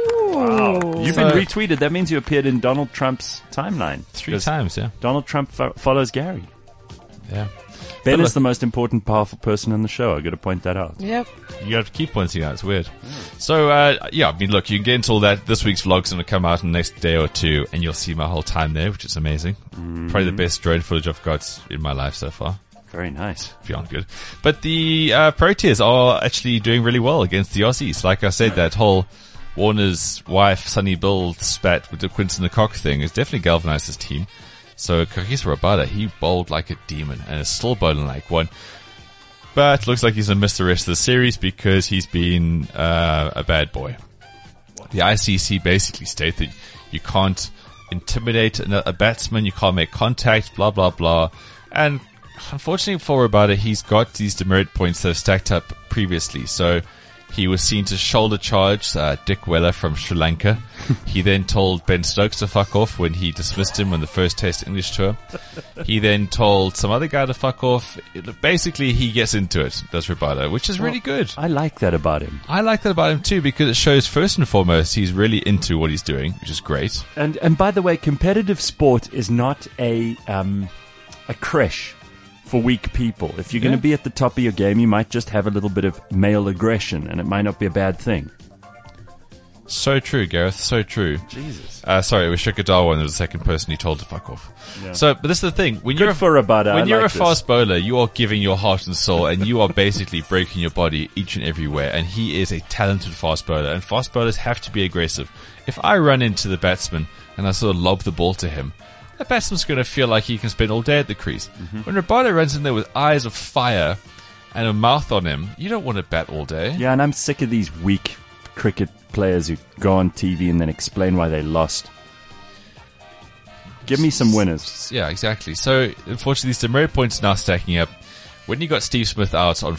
You've been retweeted. That means you appeared in Donald Trump's timeline. 3 Because times, yeah. Donald Trump follows Gary. Yeah. Ben But is look- the most important, powerful person on the show. I got to point that out. Yep. You have to keep pointing out. It's weird. So, I mean, look, you can get into all that. This week's vlog's going to come out in the next day or 2, and you'll see my whole time there, which is amazing. Probably the best drone footage I've got in my life so far. Very nice. Beyond good. But the Proteas are actually doing really well against the Aussies. Like I said, that whole Warner's wife, Sonny Bill spat with the Quinton the Cock thing has definitely galvanized his team. So Kagiso Rabada, he bowled like a demon and is still bowling like one. But looks like he's going to miss the rest of the series because he's been a bad boy. The ICC basically state that you can't intimidate a batsman, you can't make contact, blah, blah, blah. And unfortunately for Rabada, he's got these demerit points that have stacked up previously. So he was seen to shoulder charge Dick Weller from Sri Lanka. He then told Ben Stokes to fuck off when he dismissed him on the first Test English tour. He then told some other guy to fuck off. Basically, he gets into it, does Rabada, which is really good. I like that about him. I like that about him too because it shows first and foremost he's really into what he's doing, which is great. And by the way, competitive sport is not a creche for weak people. If you're going to be at the top of your game, you might just have a little bit of male aggression, and it might not be a bad thing. So true, Gareth. So true. Jesus. Sorry, it was Shikhar Dhawan that was the second person he told to fuck off. Yeah. So, but this is the thing. When Good you're for Rabada. when I you're like a this. fast bowler, you are giving your heart and soul, and you are basically breaking your body each and everywhere. And he is a talented fast bowler, and fast bowlers have to be aggressive. If I run into the batsman and I sort of lob the ball to him, that batsman's going to feel like he can spend all day at the crease. When Rabada runs in there with eyes of fire and a mouth on him, you don't want to bat all day. Yeah, and I'm sick of these weak cricket players who go on TV and then explain why they lost. Give me some winners. Yeah, exactly. So, unfortunately, these demerit points are now stacking up. When you got Steve Smith out on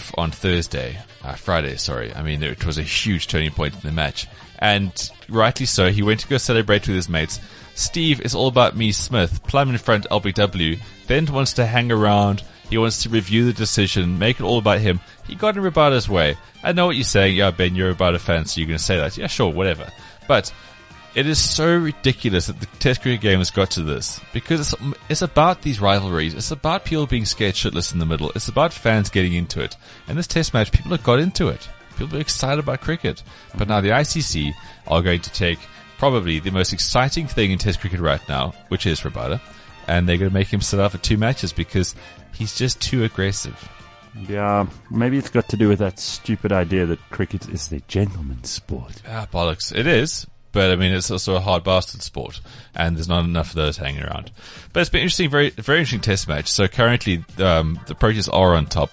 Friday, I mean, it was a huge turning point in the match. And rightly so, he went to go celebrate with his mates. Steve is all about me, Smith, plumb in front LBW, then wants to hang around. He wants to review the decision, make it all about him. He got in Rabada's way. I know what you're saying. Yeah, Ben, you're a Rabada fan, so you're going to say that. Yeah, sure, whatever. But it is so ridiculous that the Test cricket game has got to this, because it's about these rivalries. It's about people being scared shitless in the middle. It's about fans getting into it. And this Test match, people have got into it. People are excited about cricket. But now the ICC are going to take probably the most exciting thing in Test cricket right now, which is Rabada, and they're going to make him sit out for 2 matches because he's just too aggressive. Yeah, maybe it's got to do with that stupid idea that cricket is the gentleman's sport. Ah, bollocks. It is. But I mean, it's also a hard bastard sport, and there's not enough of those hanging around. But it's been interesting, very interesting Test match. So currently, the Proteas are on top.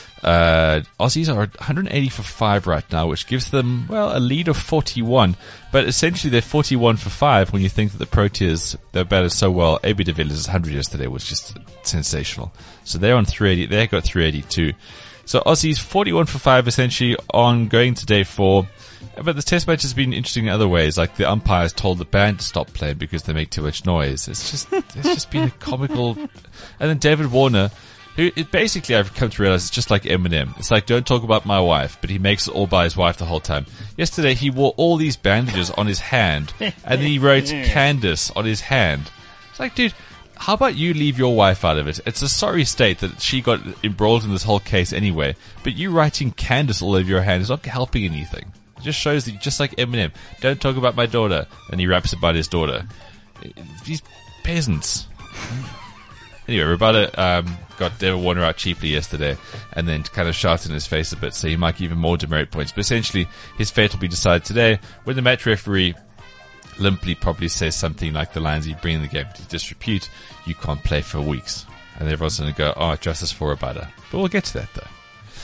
Aussies are 180 for 5 right now, which gives them, well, a lead of 41. But essentially, they're 41 for 5 when you think that the Proteas, they've batted so well. AB de Villiers' 100 yesterday was just sensational. So they're on 380. They got 382. So Aussies 41 for 5 essentially on going to day 4. But the Test match has been interesting in other ways. Like the umpires told the band to stop playing because they make too much noise. It's just been a comical. And then David Warner, who basically I've come to realize it's just like Eminem. It's like, don't talk about my wife, but he makes it all by his wife the whole time. Yesterday he wore all these bandages on his hand, and then he wrote Candace on his hand. It's like, dude, how about you leave your wife out of it? It's a sorry state that she got embroiled in this whole case anyway, but you writing Candace all over your hand is not helping anything. It just shows that, just like Eminem, don't talk about my daughter, and he raps about his daughter. These peasants. Anyway, Rabada got David Warner out cheaply yesterday, and then kind of shouted in his face a bit, so he might give him more demerit points. But essentially, his fate will be decided today when the match referee limply probably says something like the lines, you bring the game to disrepute, you can't play for weeks. And everyone's going to go, oh, justice for Rabada. But we'll get to that, though.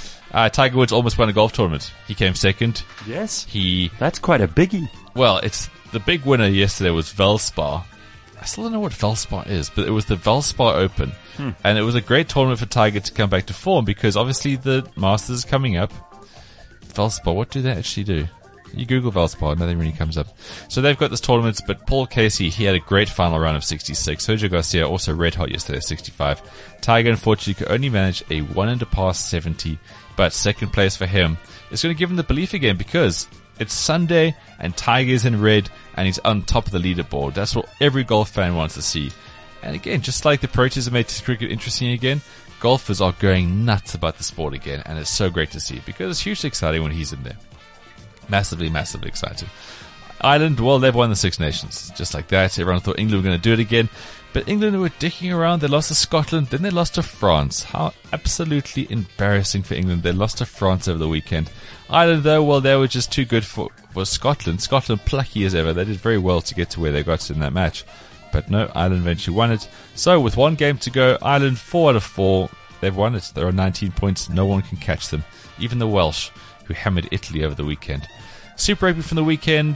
Tiger Woods almost won a golf tournament. He came second. Yes. That's quite a biggie. Well, it's the big winner yesterday was Valspar. I still don't know what Valspar is, but it was the Valspar Open. And it was a great tournament for Tiger to come back to form because obviously the Masters is coming up. Valspar, what do they actually do? You Google Valspar, nothing really comes up. So they've got this tournament, but Paul Casey, he had a great final round of 66. Sergio Garcia also red hot yesterday, 65. Tiger, unfortunately, could only manage a 1 under par 70, but second place for him is going to give him the belief again because it's Sunday and Tiger's in red and he's on top of the leaderboard. That's what every golf fan wants to see. And again, just like the Proteas have made Test cricket interesting again, golfers are going nuts about the sport again, and it's so great to see because it's hugely exciting when he's in there. Massively, massively exciting. Ireland, well, they've won the Six Nations. Just like that. Everyone thought England were going to do it again. But England were dicking around. They lost to Scotland. Then they lost to France. How absolutely embarrassing for England. They lost to France over the weekend. Ireland, though, well, they were just too good for Scotland. Scotland, plucky as ever. They did very well to get to where they got in that match. But no, Ireland eventually won it. So with 1 game to go, Ireland 4 out of 4. They've won it. They're on 19 points. No one can catch them. Even the Welsh, who hammered Italy over the weekend. Super Rugby from the weekend.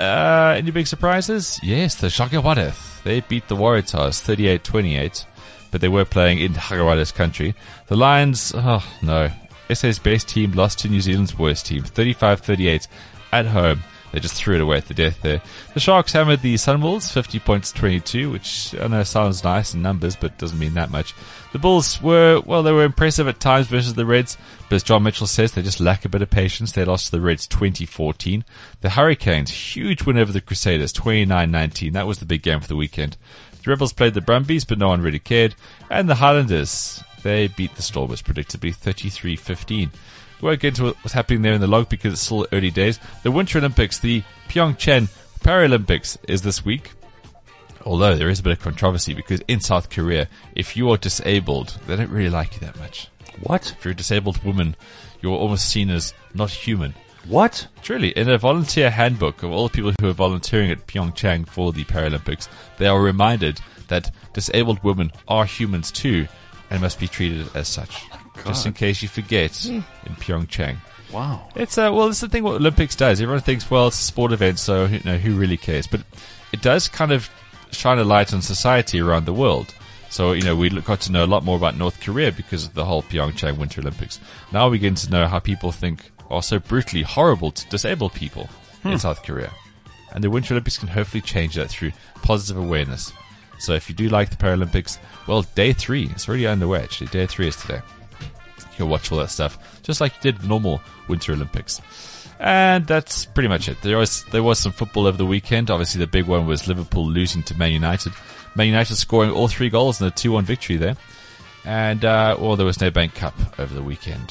Any big surprises? Yes, the Jaguares. They beat the Waratahs 38-28, but they were playing in Jaguares country. The Lions, oh no. SA's best team lost to New Zealand's worst team 35-38 at home. They just threw it away at the death there. The Sharks hammered the Sunwolves 50-22, which I know sounds nice in numbers, but doesn't mean that much. The Bulls were, well, they were impressive at times versus the Reds, but as John Mitchell says, they just lack a bit of patience. They lost to the Reds 20-14. The Hurricanes, huge win over the Crusaders 29-19. That was the big game for the weekend. The Rebels played the Brumbies, but no one really cared. And the Highlanders, they beat the Stormers predictably 33-15. We won't get into what's happening there in the log because it's still early days. The Winter Olympics, the Pyeongchang Paralympics is this week. Although there is a bit of controversy because in South Korea, if you are disabled, they don't really like you that much. What? If you're a disabled woman, you're almost seen as not human. What? Truly, in a volunteer handbook of all the people who are volunteering at Pyeongchang for the Paralympics, they are reminded that disabled women are humans too and must be treated as such. God. Just in case you forget in Pyeongchang. Wow. It's well, it's the thing what Olympics does. Everyone thinks, well, it's a sport event, so who really cares? But it does kind of shine a light on society around the world. So, we got to know a lot more about North Korea because of the whole Pyeongchang Winter Olympics. Now we get to know how people think are so brutally horrible to disabled people in South Korea. And the Winter Olympics can hopefully change that through positive awareness. So if you do like the Paralympics, well, day 3, it's already underway actually. Day 3 is today. You'll watch all that stuff, just like you did the normal Winter Olympics. And that's pretty much it. There was some football over the weekend. Obviously the big one was Liverpool losing to Man United. Man United scoring all 3 goals in a 2-1 victory there. And, there was no Bank Cup over the weekend.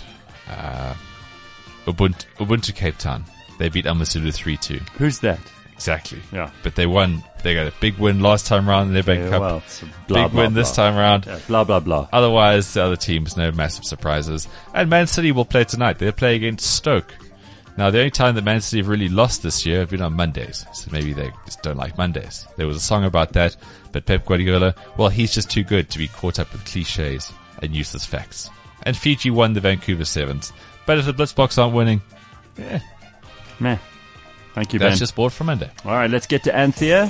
Ubuntu Cape Town. They beat Amasulu 3-2. Who's that? Exactly. Yeah. But they won. They got a big win last time round in their Bank Cup. Well, big win this time round. Yeah, blah, blah, blah. Otherwise, the other teams, no massive surprises. And Man City will play tonight. They'll play against Stoke. Now, the only time that Man City have really lost this year have been on Mondays. So maybe they just don't like Mondays. There was a song about that. But Pep Guardiola, well, he's just too good to be caught up with cliches and useless facts. And Fiji won the Vancouver Sevens. But if the Blitzboks aren't winning, Meh. Thank you, Ben. That's just sport for Monday. All right, let's get to Anthea.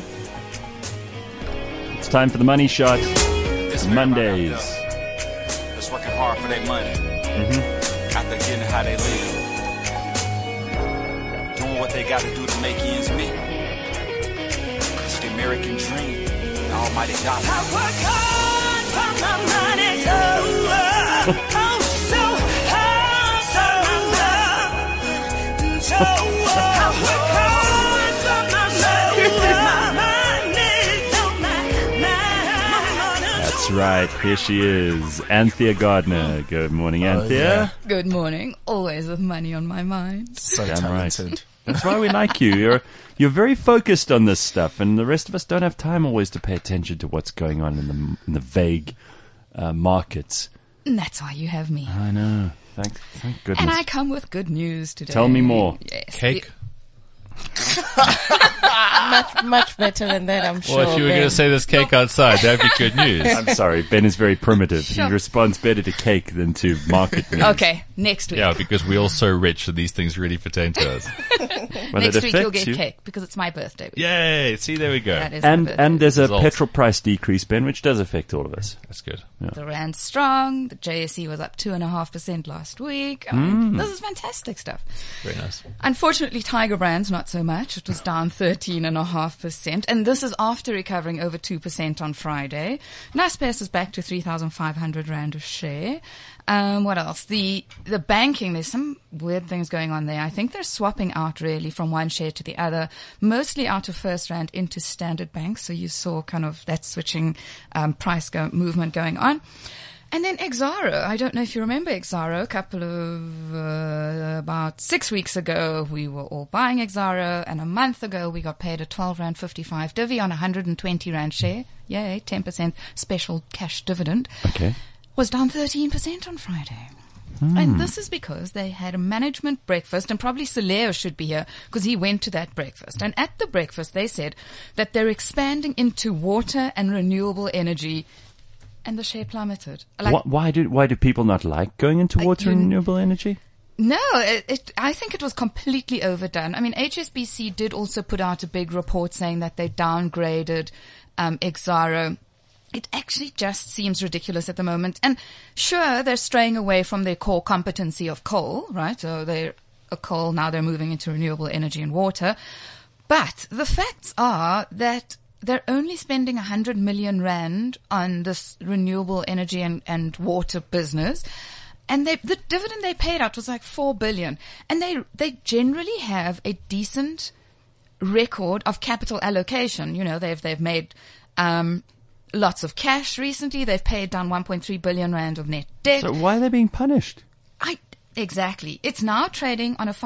It's time for the money shot. It's Mondays. It's working hard for their money. Out there getting how they live. Doing what they got to do to make ends meet. It's the American dream. The almighty dollar. I work hard for my money, so I work hard for my money, That's right. Here she is, Anthea Gardner. Good morning, Anthea. yeah. Good morning. Always with money on my mind. So Damn right. talented. That's why we like you. You're very focused on this stuff, and the rest of us don't have time always to pay attention to what's going on in the vague markets. And that's why you have me. I know. Thank goodness. And I come with good news today. Tell me more. Yes. Cake? Much better than that, I'm sure. Well, if you were going to say there's cake outside, that'd be good news. I'm sorry, Ben is very primitive. Sure. He responds better to cake than to market news. Okay, next week. Yeah, because we're all so rich that these things really pertain to us. Well, Next it week you'll affects get you. cake because it's my birthday week. Yay! See, there we go. That is my birthday And there's a Result. petrol price decrease, Ben, which does affect all of us. That's good. The Rand's strong. The JSE was up 2.5% last week. This is fantastic stuff. Very nice. Unfortunately, Tiger Brands not so much. It was down 13.5%. And this is after recovering over 2% on Friday. Naspers is back to 3,500 Rand a share. What else? The banking, there's some weird things going on there. I think they're swapping out really from one share to the other, mostly out of First Rand into Standard Bank. So you saw kind of that switching price movement going on. And then Exxaro. I don't know if you remember Exxaro. A couple of, about 6 weeks ago, we were all buying Exxaro. And a month ago, we got paid a 12 Rand 55 divvy on 120 Rand share. Yay, 10% special cash dividend. Okay. Was down 13% on Friday. And this is because they had a management breakfast, and probably Soleo should be here because he went to that breakfast. And at the breakfast, they said that they're expanding into water and renewable energy, and the share plummeted. Why do people not like going into water and renewable energy? No, I think it was completely overdone. I mean, HSBC did also put out a big report saying that they downgraded Exxaro. It actually just seems ridiculous at the moment. And sure, they're straying away from their core competency of coal, right? So they're a coal, now they're moving into renewable energy and water. But the facts are that they're only spending 100 million Rand on this renewable energy and water business. And the dividend they paid out was like 4 billion. And they generally have a decent record of capital allocation. You know, they've made, lots of cash recently. They've paid down 1.3 billion Rand of net debt. So why are they being punished? Exactly. It's now trading on a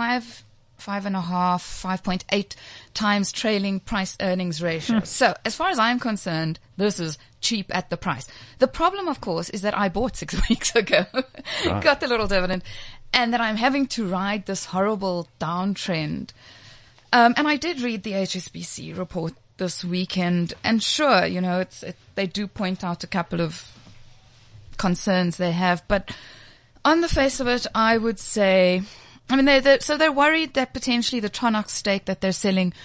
5.8 times trailing price earnings ratio. So as far as I'm concerned, this is cheap at the price. The problem, of course, is that I bought 6 weeks ago, got the little dividend, and that I'm having to ride this horrible downtrend. And I did read the HSBC report this weekend, and sure, you know, they do point out a couple of concerns they have, but on the face of it, I would say, I mean, they're worried that potentially the Tronox stake that they're selling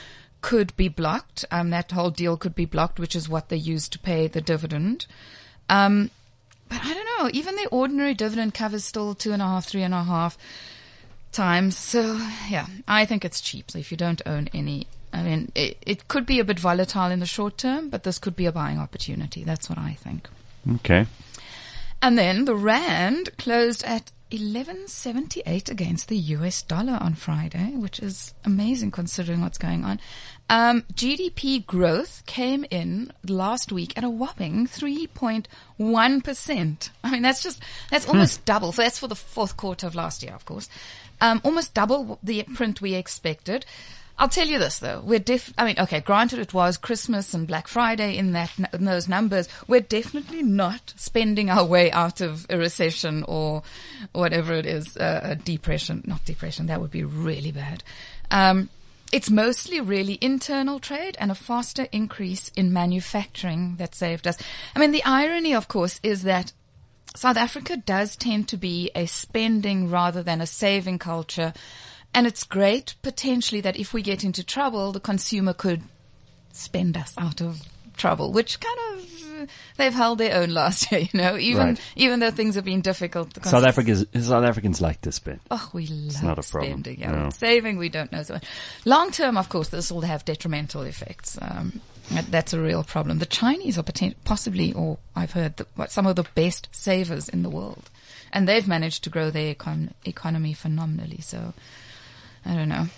could be blocked. That whole deal could be blocked, which is what they used to pay the dividend. But I don't know. Even the ordinary dividend covers still 2.5, 3.5 times. So yeah, I think it's cheap. So if you don't own any, I mean, it could be a bit volatile in the short term, but this could be a buying opportunity. That's what I think. Okay. And then the rand closed at 11.78 against the US dollar on Friday, which is amazing considering what's going on. GDP growth came in last week at a whopping 3.1%. I mean, that's almost double. So that's for the fourth quarter of last year, of course. Almost double the print we expected. I'll tell you this though, granted it was Christmas and Black Friday in those numbers. We're definitely not spending our way out of a recession or whatever it is, a depression, not depression. That would be really bad. It's mostly really internal trade and a faster increase in manufacturing that saved us. I mean, the irony, of course, is that South Africa does tend to be a spending rather than a saving culture. And it's great, potentially, that if we get into trouble, the consumer could spend us out of trouble, which kind of, they've held their own last year, even though things have been difficult. South Africans like to spend. Oh, we love not a problem. spending. Yeah. No. Saving, we don't know so much. Long term, of course, this will have detrimental effects. That's a real problem. The Chinese are possibly, or I've heard, some of the best savers in the world. And they've managed to grow their economy phenomenally, so I don't know.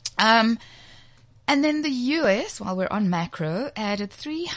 And then the US, while we're on macro, added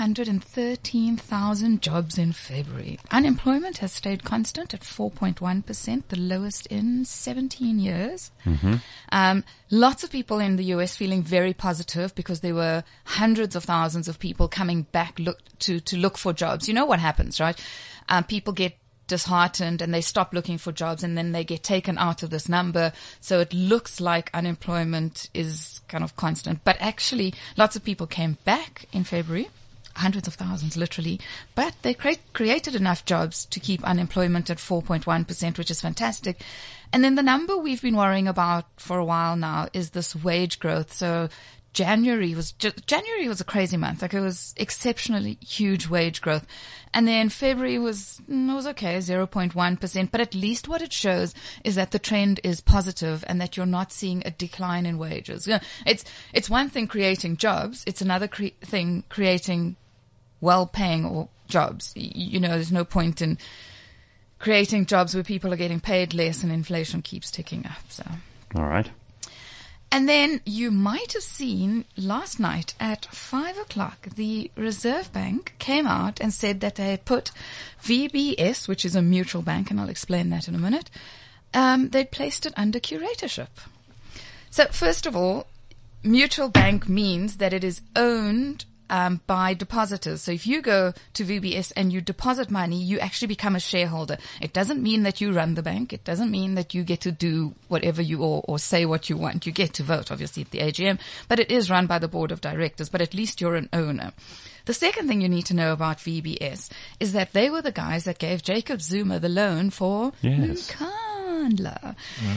313,000 jobs in February. Unemployment has stayed constant at 4.1%, the lowest in 17 years. Mm-hmm. Lots of people in the US feeling very positive because there were hundreds of thousands of people coming back to look for jobs. You know what happens, right? People get disheartened and they stop looking for jobs and then they get taken out of this number. So it looks like unemployment is kind of constant. But actually, lots of people came back in February, hundreds of thousands literally, but they created enough jobs to keep unemployment at 4.1%, which is fantastic. And then the number we've been worrying about for a while now is this wage growth. So January was a crazy month. Like, it was exceptionally huge wage growth. And then February was okay, 0.1%. But at least what it shows is that the trend is positive and that you're not seeing a decline in wages. It's one thing creating jobs. It's another thing creating well-paying or jobs. There's no point in creating jobs where people are getting paid less and inflation keeps ticking up. So. All right. And then you might have seen last night at 5:00, the Reserve Bank came out and said that they had put VBS, which is a mutual bank, and I'll explain that in a minute, they placed it under curatorship. So first of all, mutual bank means that it is owned by depositors. So if you go to VBS and you deposit money, you actually become a shareholder. It doesn't mean that you run the bank. It doesn't mean that you get to do whatever or say what you want. You get to vote, obviously, at the AGM, but it is run by the board of directors, but at least you're an owner. The second thing you need to know about VBS is that they were the guys that gave Jacob Zuma the loan for Nkandla.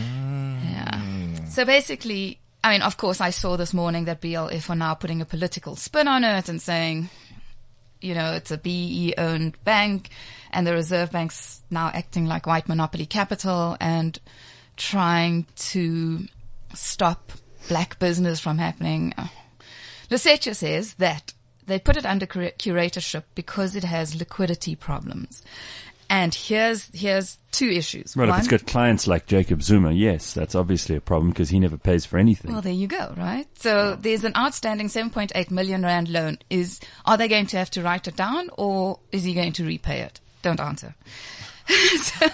Yeah. So basically, I mean, of course, I saw this morning that BLF are now putting a political spin on it and saying, it's a BE-owned bank and the Reserve Bank's now acting like white monopoly capital and trying to stop black business from happening. Lucetia says that they put it under curatorship because it has liquidity problems. And here's two issues. Well, One, if it's got clients like Jacob Zuma, yes, that's obviously a problem because he never pays for anything. Well, there you go, right? So there's an outstanding 7.8 million rand loan. Are they going to have to write it down or is he going to repay it? Don't answer. So,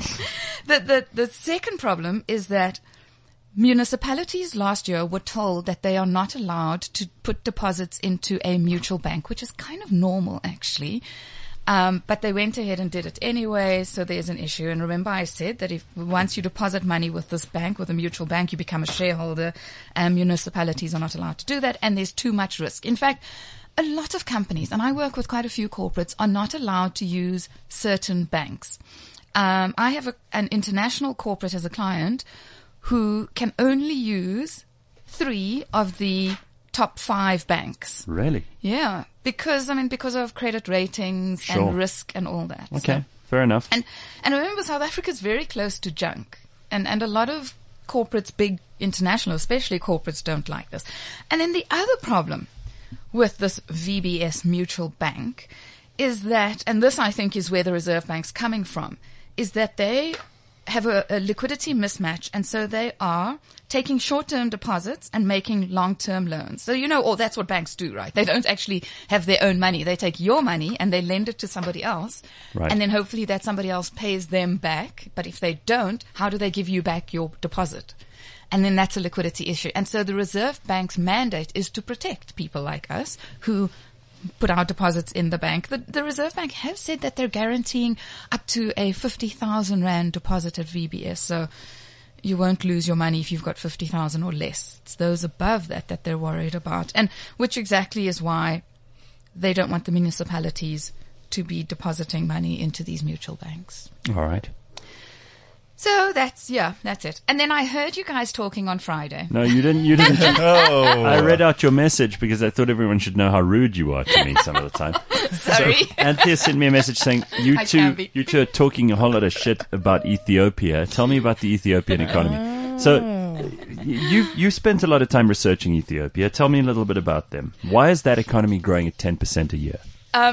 the second problem is that municipalities last year were told that they are not allowed to put deposits into a mutual bank, which is kind of normal actually. But they went ahead and did it anyway, so there's an issue. And remember I said that once you deposit money with this bank, with a mutual bank, you become a shareholder, and municipalities are not allowed to do that, and there's too much risk. In fact, a lot of companies, and I work with quite a few corporates, are not allowed to use certain banks. I have an international corporate as a client who can only use 3 of the top 5 banks. Really? Yeah, because of credit ratings Sure. and risk and all that. Okay, So- fair enough. And remember, South Africa is very close to junk, and a lot of corporates, big international, especially corporates, don't like this. And then the other problem with this VBS Mutual Bank is that, and this I think is where the Reserve Bank's coming from, is that they have a liquidity mismatch, and so they are taking short-term deposits and making long-term loans. So that's what banks do, right? They don't actually have their own money. They take your money and they lend it to somebody else, Right. and then hopefully that somebody else pays them back. But if they don't, how do they give you back your deposit? And then that's a liquidity issue. And so the Reserve Bank's mandate is to protect people like us who put our deposits in the bank. The Reserve Bank have said that they're guaranteeing up to a 50,000 Rand deposit at VBS. So you won't lose your money if you've got 50,000 or less. It's those above that they're worried about. And which exactly is why they don't want the municipalities to be depositing money into these mutual banks. All right. So that's it. And then I heard you guys talking on Friday. No, you didn't. I read out your message because I thought everyone should know how rude you are to me some of the time. Sorry. Anthea sent me a message saying, you I can be. two are talking a whole lot of shit about Ethiopia. Tell me about the Ethiopian economy. So you spent a lot of time researching Ethiopia. Tell me a little bit about them. Why is that economy growing at 10% a year?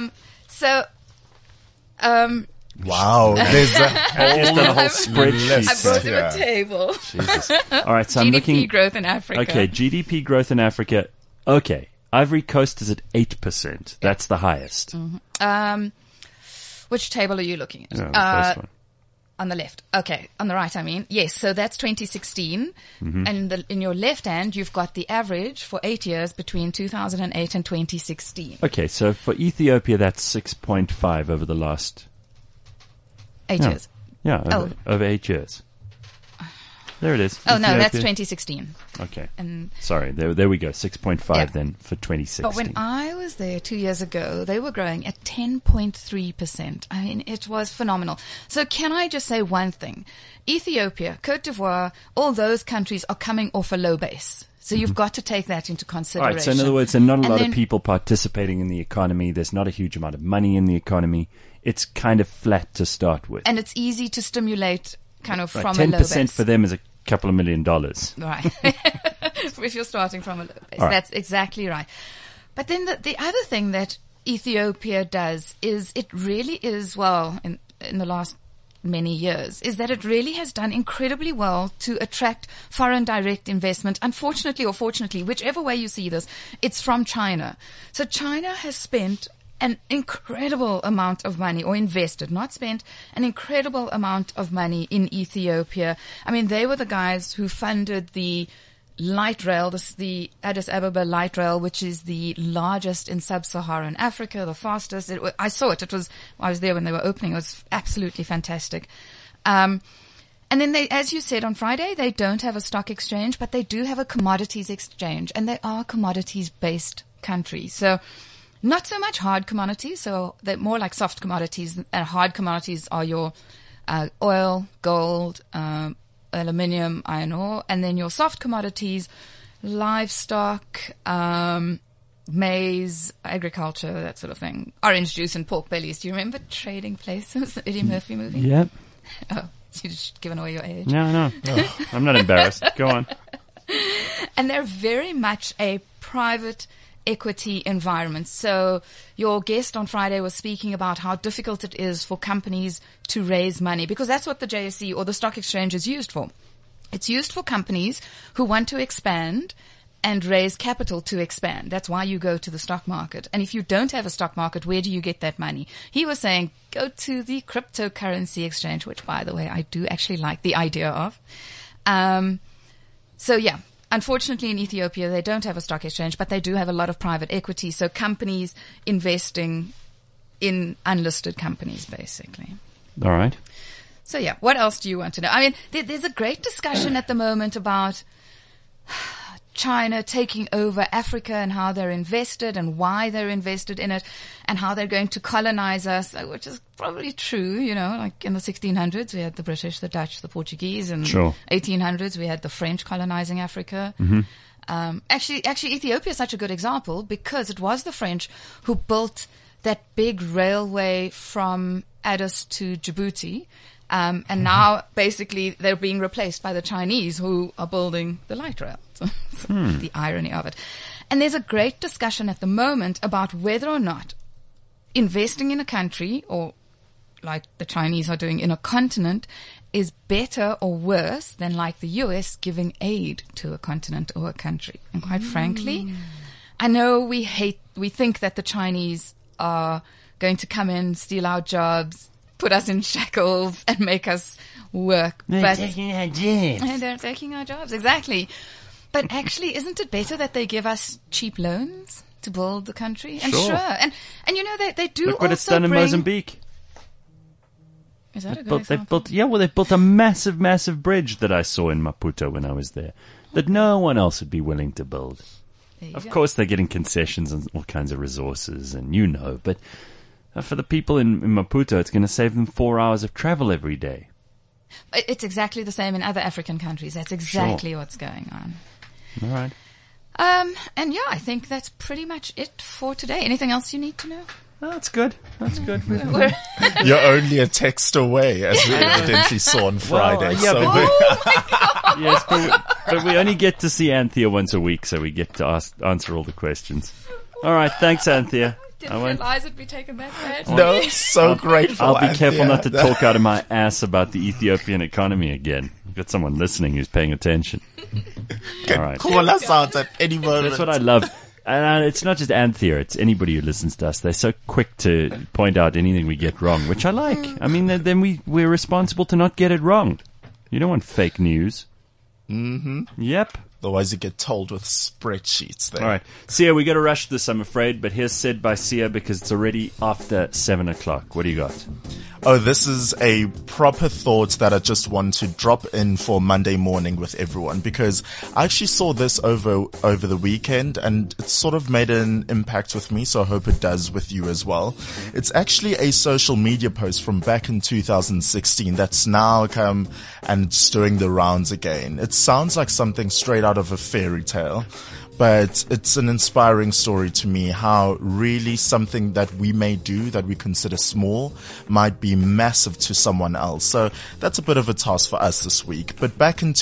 Wow, there's a Just done a whole spreadsheet. I brought him Yeah. a table. Jesus. All right, so I'm GDP looking. growth in Africa. Okay, GDP growth in Africa. Okay, Ivory Coast is at 8%. That's the highest. Which table are you looking at? Yeah, the first one. On the left. Okay. On the right, I mean. Yes. So that's 2016. Mm-hmm. And in your left hand, you've got the average for 8 years between 2008 and 2016. Okay, so for Ethiopia, that's 6.5 over the last. 8 Yeah. years. Yeah, over 8 years. There it is. Oh, no, that's Ethiopia. 2016. Okay. And Sorry, there we go. 6.5 Yeah. then for 2016. But when I was there 2 years ago, they were growing at 10.3%. I mean, it was phenomenal. So can I just say one thing? Ethiopia, Cote d'Ivoire, all those countries are coming off a low base. So you've got to take that into All consideration. right, so in other words, there are not a And lot then- of people participating in the economy. There's not a huge amount of money in the economy. It's kind of flat to start with. And it's easy to stimulate kind of Right, from a low 10% base. for them is a couple of $1 million. Right. If you're starting from a low base. All right. That's exactly right. But then the other thing that Ethiopia does is it really is, well, in the last many years, is that it really has done incredibly well to attract foreign direct investment. Unfortunately or fortunately, whichever way you see this, it's from China. So China has spent an incredible amount of money, or invested, not spent, an incredible amount of money in Ethiopia. I mean, they were the guys who funded the light rail, the Addis Ababa light rail, which is the largest in sub-Saharan Africa, the fastest. I saw it. I was there when they were opening. It was absolutely fantastic. And then they, as you said on Friday, they don't have a stock exchange, but they do have a commodities exchange, and they are commodities-based country. So not so much hard commodities, so they're more like soft commodities. And hard commodities are your oil, gold, aluminium, iron ore, and then your soft commodities, livestock, maize, agriculture, that sort of thing. Orange juice and pork bellies. Do you remember Trading Places, the Eddie Murphy movie? Yep. Oh, you've just given away your age. No. I'm not embarrassed. Go on. And they're very much a private equity environment. So your guest on Friday was speaking about how difficult it is for companies to raise money, because that's what the JSE or the stock exchange is used for. It's used for companies who want to expand and raise capital to expand. That's why you go to the stock market. And if you don't have a stock market, where do you get that money? He was saying, go to the cryptocurrency exchange, which, by the way, I do actually like the idea of. So yeah, unfortunately in Ethiopia, they don't have a stock exchange, but they do have a lot of private equity. So companies investing in unlisted companies, basically. All right. So yeah, what else do you want to know? I mean, there's a great discussion at the moment about China taking over Africa and how they're invested and why they're invested in it and how they're going to colonize us, which is probably true, you know, like in the 1600s we had the British, the Dutch, the Portuguese, and Sure. 1800s we had the French colonizing Africa. Actually, Ethiopia is such a good example because it was the French who built that big railway from Addis to Djibouti. And now basically they're being replaced by the Chinese who are building the light rail. So, the irony of it. And there's a great discussion at the moment about whether or not investing in a country, or like the Chinese are doing in a continent, is better or worse than like the US giving aid to a continent or a country. And quite frankly, I know we think that the Chinese are going to come in, steal our jobs, put us in shackles and make us work. They're taking our jobs. And they're taking our jobs, exactly. But actually, isn't it better that they give us cheap loans to build the country? And Sure. and you know, they do Look what it's also done in bring... Mozambique. Is that a good They've example? built a massive, massive bridge that I saw in Maputo when I was there that no one else would be willing to build. There you Of go. course, they're getting concessions and all kinds of resources, and you know, but for the people in Maputo, it's going to save them 4 hours of travel every day. It's exactly the same in other African countries. That's exactly what's going on. All right. And yeah, I think that's pretty much it for today. Anything else you need to know? Oh, that's good. That's good. We're- You're only a text away, as we evidently saw on Friday. yeah, so but Yes, but we only get to see Anthea once a week, so we get to answer all the questions. All right. Thanks, Anthea. Didn't realize it'd be taken that bad. no, so grateful. I'll be careful Anthea. not to talk out of my ass about the Ethiopian economy again. I've got someone listening who's paying attention. All right. Call us out at any moment. That's what I love. And it's not just Anthea, it's anybody who listens to us. They're so quick to point out anything we get wrong, which I like. I mean, then we're responsible to not get it wrong. You don't want fake news. Mm-hmm. Yep. Otherwise, you get told with spreadsheets there. All right. Sia, we got to rush this, I'm afraid, but here's said by Sia because it's already after 7 o'clock. What do you got? Oh, this is a proper thought that I just want to drop in for Monday morning with everyone, because I actually saw this over the weekend and it sort of made an impact with me, so I hope it does with you as well. It's actually a social media post from back in 2016 that's now come and it's doing the rounds again. It sounds like something straight out of a fairy tale, but it's an inspiring story to me, how really something that we may do that we consider small might be massive to someone else. So that's a bit of a task for us this week. But back in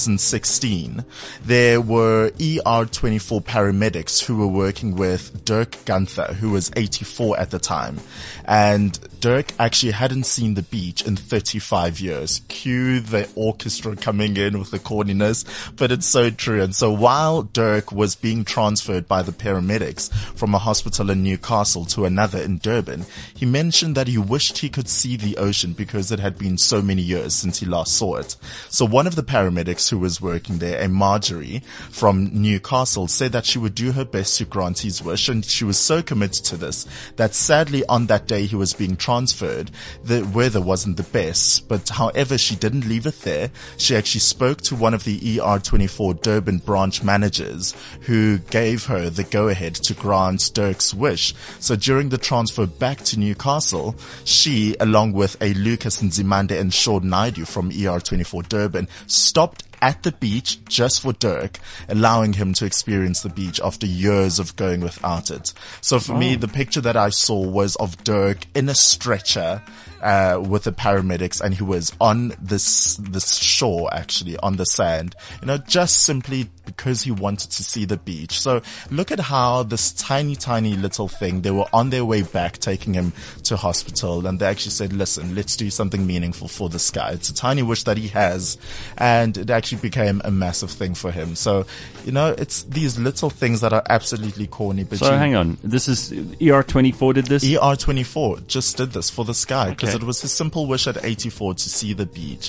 2016, there were ER24 paramedics who were working with Dirk Gunther, who was 84 at the time. And Dirk actually hadn't seen the beach in 35 years. Cue the orchestra coming in with the corniness, but it's so true. And so while Dirk was being transferred by the paramedics from a hospital in Newcastle to another in Durban, he mentioned that he wished he could see the ocean because it had been so many years since he last saw it. So one of the paramedics who was working there, a Marjorie from Newcastle, said that she would do her best to grant his wish, and she was so committed to this that sadly on that day he was being transferred, the weather wasn't the best. But however, she didn't leave it there. She actually spoke to one of the ER24 Durban branch managers who gave her the go-ahead to grant Dirk's wish. So during the transfer back to Newcastle, she, along with a Lucas Nzimande and Sean Naidu from ER24 Durban, stopped at the beach just for Dirk, allowing him to experience the beach after years of going without it. So for me, the picture that I saw was of Dirk in a stretcher with the paramedics, and he was on this shore, actually on the sand, just simply because he wanted to see the beach. So look at how this tiny little thing, they were on their way back taking him to hospital, and they actually said, listen, let's do something meaningful for this guy. It's a tiny wish that he has, and it actually became a massive thing for him. So, it's these little things that are absolutely corny. But So hang on. This is ER24 did this? ER24 just did this for this guy because Okay. it was his simple wish at 84 to see the beach.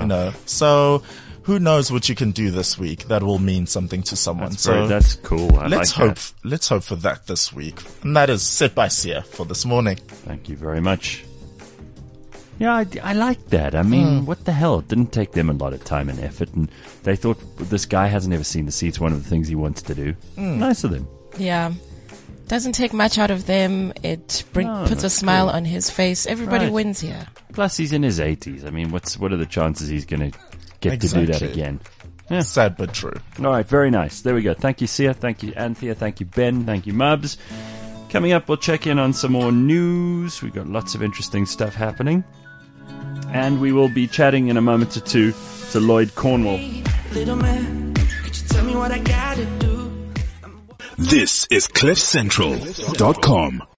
So who knows what you can do this week that will mean something to someone. That's cool. I Let's like hope. that. Let's hope for that this week. And that is set by Sia for this morning. Thank you very much. Yeah, I like that. I mean, what the hell? It didn't take them a lot of time and effort, and they thought this guy hasn't ever seen the sea. It's one of the things he wants to do. Nice of them. Yeah. Doesn't take much out of them. It puts a that's smile cool. on his face. Everybody Right. wins here. Plus, he's in his 80s. I mean, what are the chances he's going to get to do that Exactly. again? Sad but true. All right, very nice. There we go. Thank you, Sia. Thank you, Anthea. Thank you, Ben. Thank you, Mubs. Coming up, we'll check in on some more news. We've got lots of interesting stuff happening. And we will be chatting in a moment or two to Lloyd Cornwall. Little man, could you tell me what I gotta do? This is CliffCentral.com.